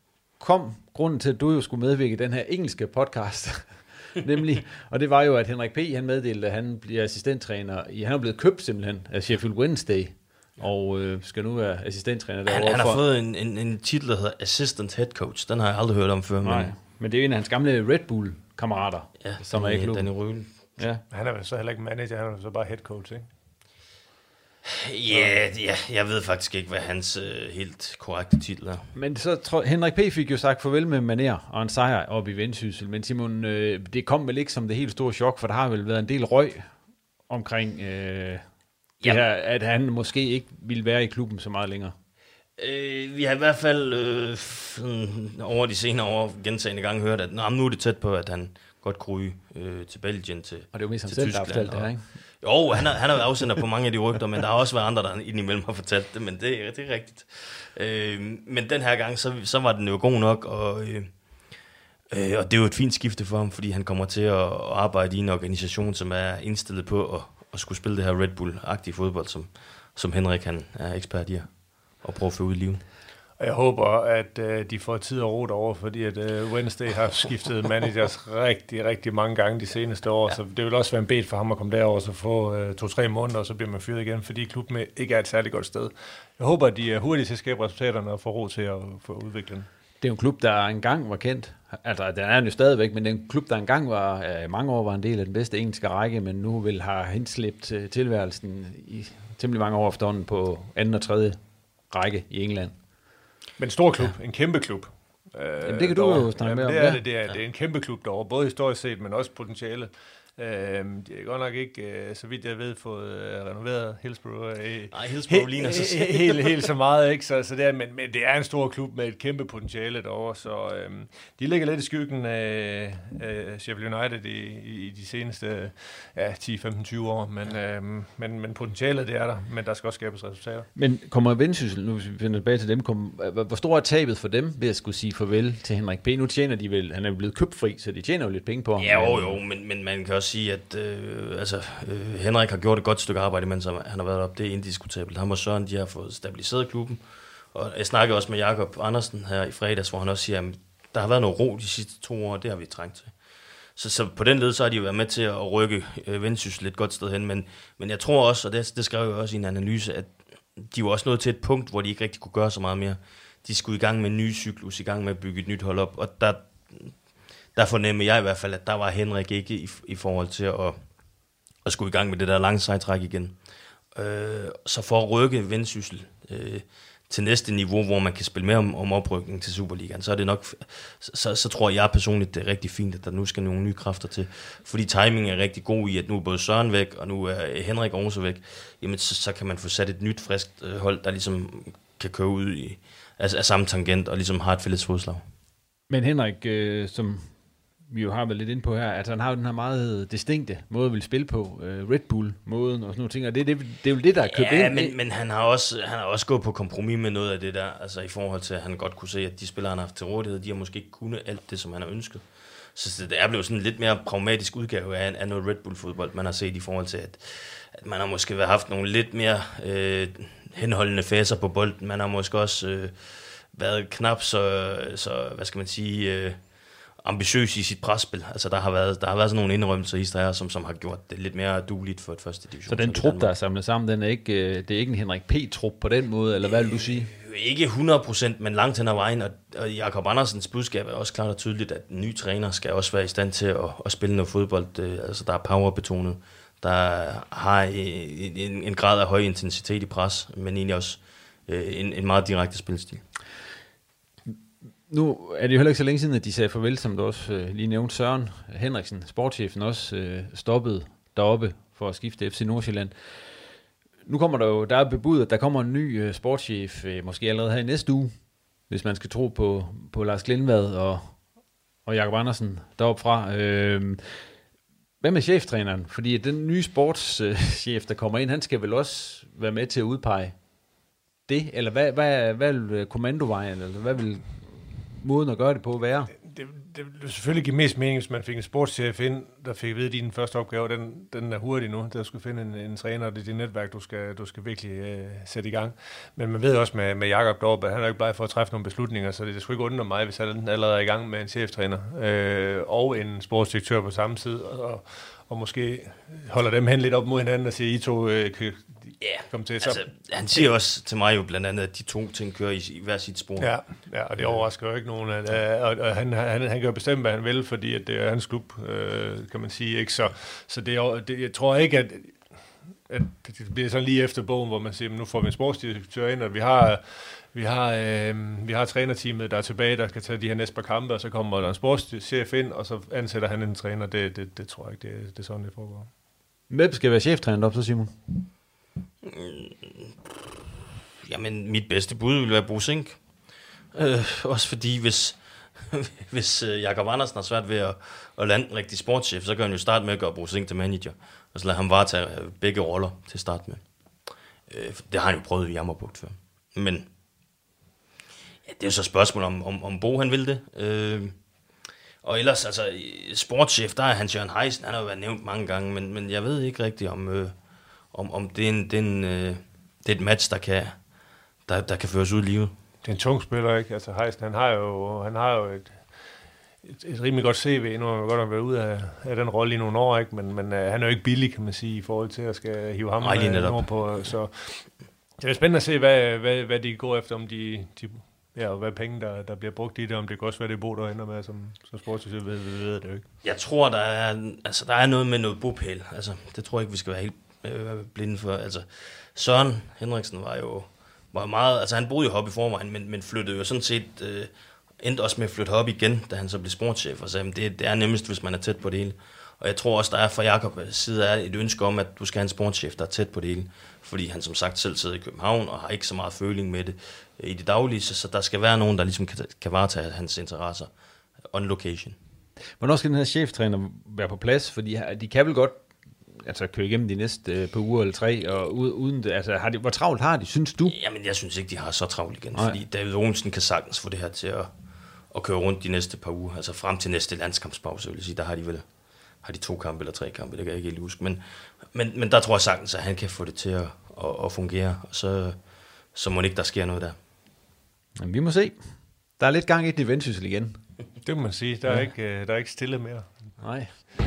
kom grunden til, at du jo skulle medvirke i den her engelske podcast. Nemlig, og det var jo, at Henrik P. han meddelte, at han bliver assistenttræner. I, han er blevet købt simpelthen af Sheffield Wednesday, og øh, skal nu være assistenttræner derovre. Han, han har for... fået en, en, en titel, der hedder Assistant Head Coach. Den har jeg aldrig hørt om før. Nej, men, men det er jo en af hans gamle Red Bull-kammerater, ja, som er i klubben. Danny Røhl. Ja. Han er vel så heller ikke manager, han er så bare head coach, ikke? Ja, ja, jeg ved faktisk ikke, hvad hans øh, helt korrekte titel er. Men så tror Henrik P. fik jo sagt farvel med maner og en sejr oppe i Vendsyssel, men Simon, øh, det kom vel ikke som det helt store chok, for der har vel været en del røg omkring øh, det ja. her, at han måske ikke ville være i klubben så meget længere. Øh, vi har i hvert fald øh, over de senere år gentagende gange hørt, at nå, nu er det tæt på, at han godt kunne ryge øh, til Belgien, til Og det er jo mest ham til selv, der har Tyskland, fortalt det her, ikke? Jo, han har, han har været afsender på mange af de rygter, men der har også været andre, der indimellem har fortalt det, men det, det er rigtigt. Øh, men den her gang, så, så var den jo god nok, og, øh, øh, og det er jo et fint skifte for ham, fordi han kommer til at, at arbejde i en organisation, som er indstillet på at, at skulle spille det her Red Bull-agtige fodbold, som, som Henrik han er ekspert i, og prøve at få ud i livet. Og jeg håber, at øh, de får tid og ro derovre, fordi at øh, Wednesday har skiftet managers rigtig, rigtig mange gange de seneste år, ja. Så det vil også være en bed for ham at komme derover og så få øh, to-tre måneder, og så bliver man fyret igen, fordi klubben ikke er et særligt godt sted. Jeg håber, at de er hurtigt til at skabe resultaterne og få ro til at få udviklet den. Det er jo en klub, der engang var kendt. Altså, den er jo stadigvæk, men det er en klub, der engang var, øh, mange år var en del af den bedste engelske række, men nu vil have henslæbt øh, tilværelsen i temmelig mange år efterhånden på anden og tredje række i England. Men en stor klub, ja. En kæmpe klub. Jamen, det kan du jo snakke med om. Det er, det, det, er, det er en kæmpe klub derovre, både historisk set, men også potentiale. Øh, de er godt nok ikke, så vidt jeg ved, fået øh, renoveret Hillsborough. Øh, Nej, Hillsborough ligner sig helt, helt, helt så meget, ikke? Så, så det er, men, men det er en stor klub med et kæmpe potentiale derovre, så øh, de ligger lidt i skyggen af øh, Sheffield United i, i, i de seneste ja, ti, femten, tyve år, men, øh, men, men potentialet det er der, men der skal også skabes resultater. Men kommer Vendsyssel, nu hvis vi finder tilbage til dem, kom, hvor stor er tabet for dem ved at skulle sige farvel til Henrik P? Nu tjener de vel, han er blevet købfri, så de tjener jo lidt penge på ham. Ja, jo, jo, men, men man kan også sige, at øh, altså, øh, Henrik har gjort et godt stykke arbejde, mens han har været op. Det er indiskutabelt. Han og Søren, de har fået stabiliseret klubben. Og jeg snakkede også med Jakob Andersen her i fredags, hvor han også siger, at der har været noget ro de sidste to år, det har vi trængt til. Så, så på den led, så har de jo været med til at rykke øh, Vendsyssel et godt sted hen. Men, men jeg tror også, og det, det skrev jeg også i en analyse, at de var også nået til et punkt, hvor de ikke rigtig kunne gøre så meget mere. De skulle i gang med en ny cyklus, i gang med at bygge et nyt hold op, og der Der fornemmer jeg i hvert fald, at der var Henrik ikke i, i forhold til at, at skulle i gang med det der lange sejtræk igen. Øh, så for at rykke Vendsyssel øh, til næste niveau, hvor man kan spille mere om, om oprykning til Superligaen, så er det nok, så, så tror jeg personligt, det er rigtig fint, at der nu skal nogle nye kræfter til. Fordi timingen er rigtig god i, at nu er både Søren væk, og nu er Henrik også væk. Jamen, så, så kan man få sat et nyt, friskt hold, der ligesom kan køre ud i, altså, af samme tangent, og ligesom har et fælles fodslag. Men Henrik, øh, som vi jo har været lidt inde på her, at han har jo den her meget distinkte måde at ville spille på, øh, Red Bull-måden og sådan nogle ting, og det, det, det er jo det, der er købt ja, ind. men, men han har også han har også gået på kompromis med noget af det der, altså i forhold til, at han godt kunne se, at de spillere, han har haft til rådighed, de har måske ikke kunnet alt det, som han har ønsket. Så det er blevet sådan en lidt mere pragmatisk udgave af, af noget Red Bull-fodbold, man har set i forhold til, at, at man har måske haft nogle lidt mere øh, henholdende faser på bolden. Man har måske også øh, været knap så, så, hvad skal man sige, øh, ambitiøs i sit presspil. Altså der har været, der har været sådan nogle indrømmelser i streger, som, som har gjort det lidt mere dueligt for et første division. Så den trup, der er samlet sammen, den er ikke, det er ikke en Henrik P-trup på den måde, eller hvad vil du sige? Ikke hundrede procent, men langt hen ad vejen, og, og Jakob Andersens budskab er også klart og tydeligt, at en ny træner skal også være i stand til at, at spille noget fodbold, altså der er powerbetonet, der har en, en, en grad af høj intensitet i pres, men egentlig også en, en meget direkte spilstil. Nu er det jo heller ikke så længe siden, at de sagde farvel, som du også øh, lige nævnte. Søren Henriksen, sportschefen, også øh, stoppet deroppe for at skifte F C Nordsjælland. Nu kommer der jo, der er bebudet, at der kommer en ny øh, sportschef, øh, måske allerede her i næste uge, hvis man skal tro på, på Lars Glindvad og, og Jakob Andersen deroppe fra. Øh, hvad med cheftræneren? Fordi den nye sportschef, der kommer ind, han skal vel også være med til at udpege det? Eller hvad, hvad, hvad vil kommandovejen, eller hvad vil måden at gøre det på være? Det, det vil selvfølgelig give mest mening, hvis man fik en sportschef ind, der fik at vide, at din første opgave, den, den er hurtig nu. Der skal finde en, en træner, og det er dit netværk, du skal, du skal virkelig øh, sætte i gang. Men man ved også med, med Jakob deroppe, at han er ikke bleg for at træffe nogle beslutninger, så det, det skulle ikke undre mig, hvis han allerede er i gang med en cheftræner øh, og en sportsdirektør på samme tid, og, og måske holder dem hen lidt op mod hinanden og siger, I to øh, kan yeah. komme til. Så. Altså, han siger også til mig jo blandt andet, at de to ting kører i, i hver sit spor. Ja, ja, og det overrasker jo ikke nogen. At, og, og han, han, han gør bestemt, hvad han vil, fordi at det er hans klub, øh, kan man sige. Ikke? Så, så det er, det, jeg tror ikke, at, at det bliver sådan lige efter bogen, hvor man siger, nu får vi en sportsdirektør ind, og vi har... Vi har, øh, vi har trænerteamet, der er tilbage, der skal tage de her næste par kampe, og så kommer der en sportschef ind, og så ansætter han en træner. Det, det, det tror jeg ikke, det, det er sådan, det foregår. Hvem skal være cheftræner op, så Simon? Mm, jamen, mit bedste bud vil være Bo Sink. Øh, også fordi, hvis, hvis Jakob Andersen har svært ved at, at lande en rigtig sportschef, så kan han jo starte med at gøre Bo Sink til manager, og så lader han bare tage begge roller til at starte med. Øh, det har han jo prøvet i Jammerbugt før. Men ja, det er jo så et spørgsmål, om, om, om Bo han vil det. Øh, og ellers, altså, sportschef, der er Hans Jørgen Heisen, han har jo været nævnt mange gange, men, men jeg ved ikke rigtigt, om, øh, om, om det, er en, det, er en, øh, det er et match, der kan, der, der kan føres ud i livet. Det er en tung spiller, ikke? Altså Heisen, han har jo, han har jo et, et, et rimelig godt C V, nu har han godt været ude af, af den rolle i nogle år, ikke? Men, men uh, han er jo ikke billig, kan man sige, i forhold til at skal hive ham nordpå. Så det er spændende at se, hvad, hvad, hvad de går efter, om de... de ja, og hvad penge, der, der bliver brugt i det, om det kan også være det Bo, der ender med som, som sportsdirektør, ved, ved, ved det jo ikke. Jeg tror, der er, altså, der er noget med noget bopæl. Altså, det tror jeg ikke, vi skal være helt øh, blinde for. Altså, Søren Henriksen var jo var meget, altså han boede jo heroppe i forvejen, men, men flyttede jo sådan set, øh, endte også med at flytte heroppe igen, da han så blev sportschef, og sagde, det, det er nemmest, hvis man er tæt på det hele. Og jeg tror også, der er fra Jakob side er et ønske om, at du skal have en sportschef, der er tæt på det hele. Fordi han som sagt selv sidder i København og har ikke så meget føling med det i det daglige, så der skal være nogen, der ligesom kan, kan varetage hans interesser on location. Hvornår skal den her cheftræner være på plads? Fordi de kan vel godt altså, køre igennem de næste par uger eller tre, og uden det, altså, har de, hvor travlt har de, synes du? Jamen, jeg synes ikke, de har så travlt igen, Nej. Fordi David Olsen kan sagtens få det her til at, at køre rundt de næste par uger, altså frem til næste landskampspause, vil jeg sige, der har de vel har de to kampe eller tre kampe, det kan jeg ikke helt huske, men, men, men der tror jeg sagtens, at han kan få det til at, at, at fungere, og så, så må det ikke, der sker noget der. Jamen, vi må se. Der er lidt gang i et eventsyssel igen. Det må man sige. Der er, ja. ikke, der er ikke stille mere. Nej.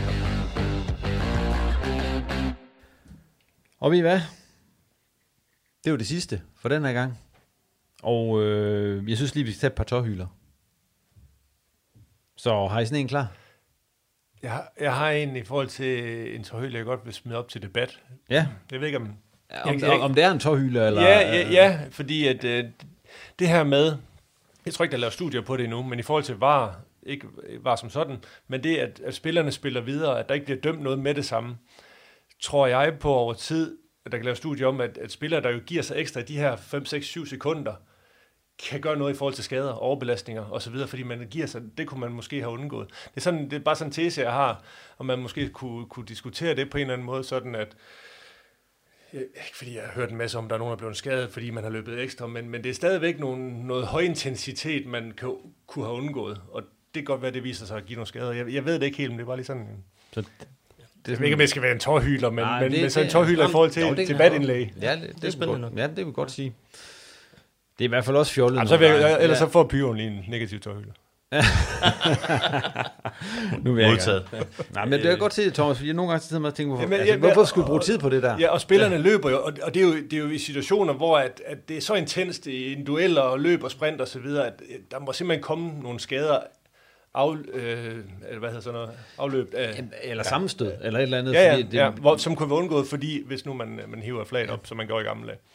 Og ved I hvad? Det var det sidste for den her gang. Og øh, jeg synes lige, vi skal tage et par tårhyler. Så har I sådan en klar? Jeg har, jeg har en i forhold til en tårhyler, jeg godt vil smide op til debat. Ja. Jeg ved ikke, om... Ja, om, jeg, om det er en tårhyler, eller... Ja, ja, ja, fordi at øh, det her med... Jeg tror ikke, der laver studier på det endnu, men i forhold til V A R, ikke V A R som sådan, men det, at, at spillerne spiller videre, at der ikke bliver dømt noget med det samme, tror jeg på over tid, at der kan lave studier om, at, at spillere, der jo giver sig ekstra de her fem, seks, syv sekunder, kan gøre noget i forhold til skader, overbelastninger og så videre, fordi man giver sig, det kunne man måske have undgået. Det er, sådan, det er bare sådan en tese, jeg har, og man måske kunne, kunne diskutere det på en eller anden måde, sådan at, ikke fordi jeg har hørt en masse om, at der er nogen, der er blevet skadet, fordi man har løbet ekstra, men, men det er stadigvæk nogle, noget højintensitet, man kan, kunne have undgået, og det kan godt være, det viser sig at give nogle skader. Jeg, jeg ved det ikke helt, men det er bare lige sådan... Så det er ikke, om det skal være en tårhyler, men, nej, men, det, men så en tårhyler i forhold til, jo, til badindlæg. Ja, det, det er spændende nok. Ja, det vil vi godt sige. Det er i hvert fald også fjollet. Jamen, så vil jeg, ellers ja. så får Pyron lige en negativ tårhyler. Nu vil jeg ikke. Nej, men det er godt til, Thomas, fordi jeg nogle gange sidder med og tænker, hvorfor, Jamen, altså, hvorfor skulle vi bruge tid på det der? Ja, og spillerne ja. løber jo, og, og det, er jo, det er jo i situationer, hvor at, at det er så intenst i en duel og løb og sprint og så videre, at der må simpelthen komme nogle skader, af, øh, eller hvad hedder sådan noget, afløb af... Eller ja, sammenstød, ja, eller et eller andet. Ja, ja, fordi det, ja hvor, som kunne være undgået, fordi hvis nu man, man hiver flaget op, ja. som man gjorde i gamle dage.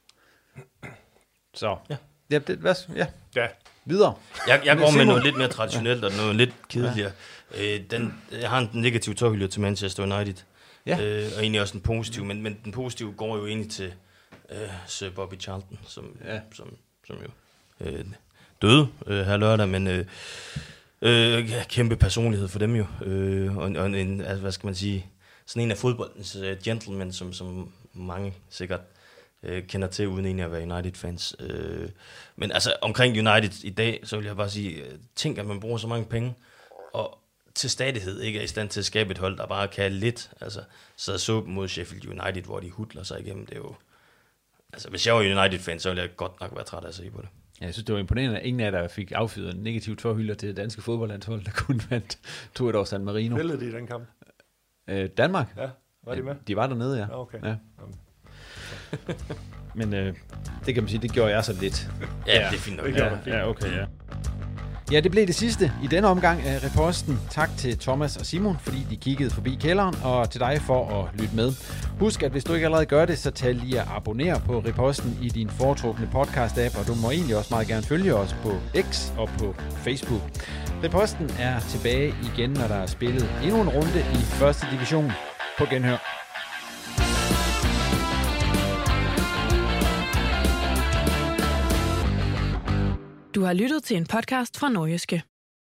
Så, ja. Ja, det, hvad, ja. ja. Videre. Jeg, jeg går med noget lidt mere traditionelt, og noget lidt kedeligere. Ja. Øh, den, jeg har en negativ tårhylde til Manchester United, ja. øh, og egentlig også en positiv, men, men den positive går jo egentlig til øh, Sir Bobby Charlton, som, ja. som, som jo øh, døde øh, her lørdag, men øh, øh, kæmpe personlighed for dem jo, øh, og, og en, altså, hvad skal man sige, sådan en af fodboldens uh, gentlemen, som, som mange sikkert øh, kender til, uden egentlig at være United-fans. Øh, men altså, omkring United i dag, så vil jeg bare sige, øh, tænk, at man bruger så mange penge, og til stadighed ikke er i stand til at skabe et hold, der bare kan lidt. Altså, så så mod Sheffield United, hvor de hudler sig igennem, det er jo... Altså, hvis jeg var United-fan, så ville jeg godt nok være træt af at se på det. Ja, jeg synes, det var imponerende, at ingen af der fik affyret en negativ tårhylder til det danske fodboldlandshold, der kun vandt to et år San Marino. Spillede de i den kamp? Øh, Danmark? Ja, var de med? Ja, de var dernede, ja. Okay. Ja. Men øh, det kan man sige, det gjorde jeg så lidt. Ja, ja. Det er fint nok. Ja, ja, okay, ja. Ja, det blev det sidste i denne omgang af Reposten. Tak til Thomas og Simon, fordi de kiggede forbi kælderen, og til dig for at lytte med. Husk, at hvis du ikke allerede gør det, så tag lige at abonnere på Reposten i din foretrukne podcast-app, og du må egentlig også meget gerne følge os på X og på Facebook. Reposten er tilbage igen, når der er spillet endnu en runde i første division. På genhør. Du har lyttet til en podcast fra Nordjyske.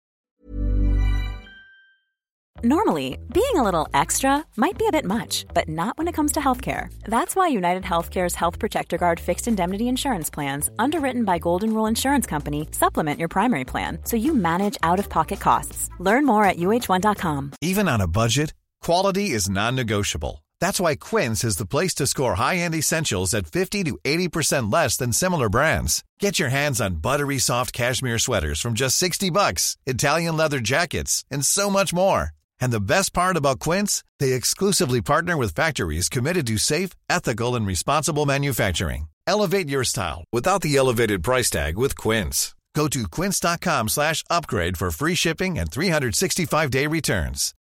Normally, being a little extra might be a bit much, but not when it comes to healthcare. That's why United Healthcare's Health Protector Guard fixed indemnity insurance plans, underwritten by Golden Rule Insurance Company, supplement your primary plan so you manage out-of-pocket costs. Learn more at U H one dot com. Even on a budget, quality is non-negotiable. That's why Quince is the place to score high-end essentials at fifty to eighty percent less than similar brands. Get your hands on buttery soft cashmere sweaters from just sixty bucks, Italian leather jackets, and so much more. And the best part about Quince, they exclusively partner with factories committed to safe, ethical, and responsible manufacturing. Elevate your style without the elevated price tag with Quince. Go to quince dot com slash upgrade for free shipping and three sixty-five day returns.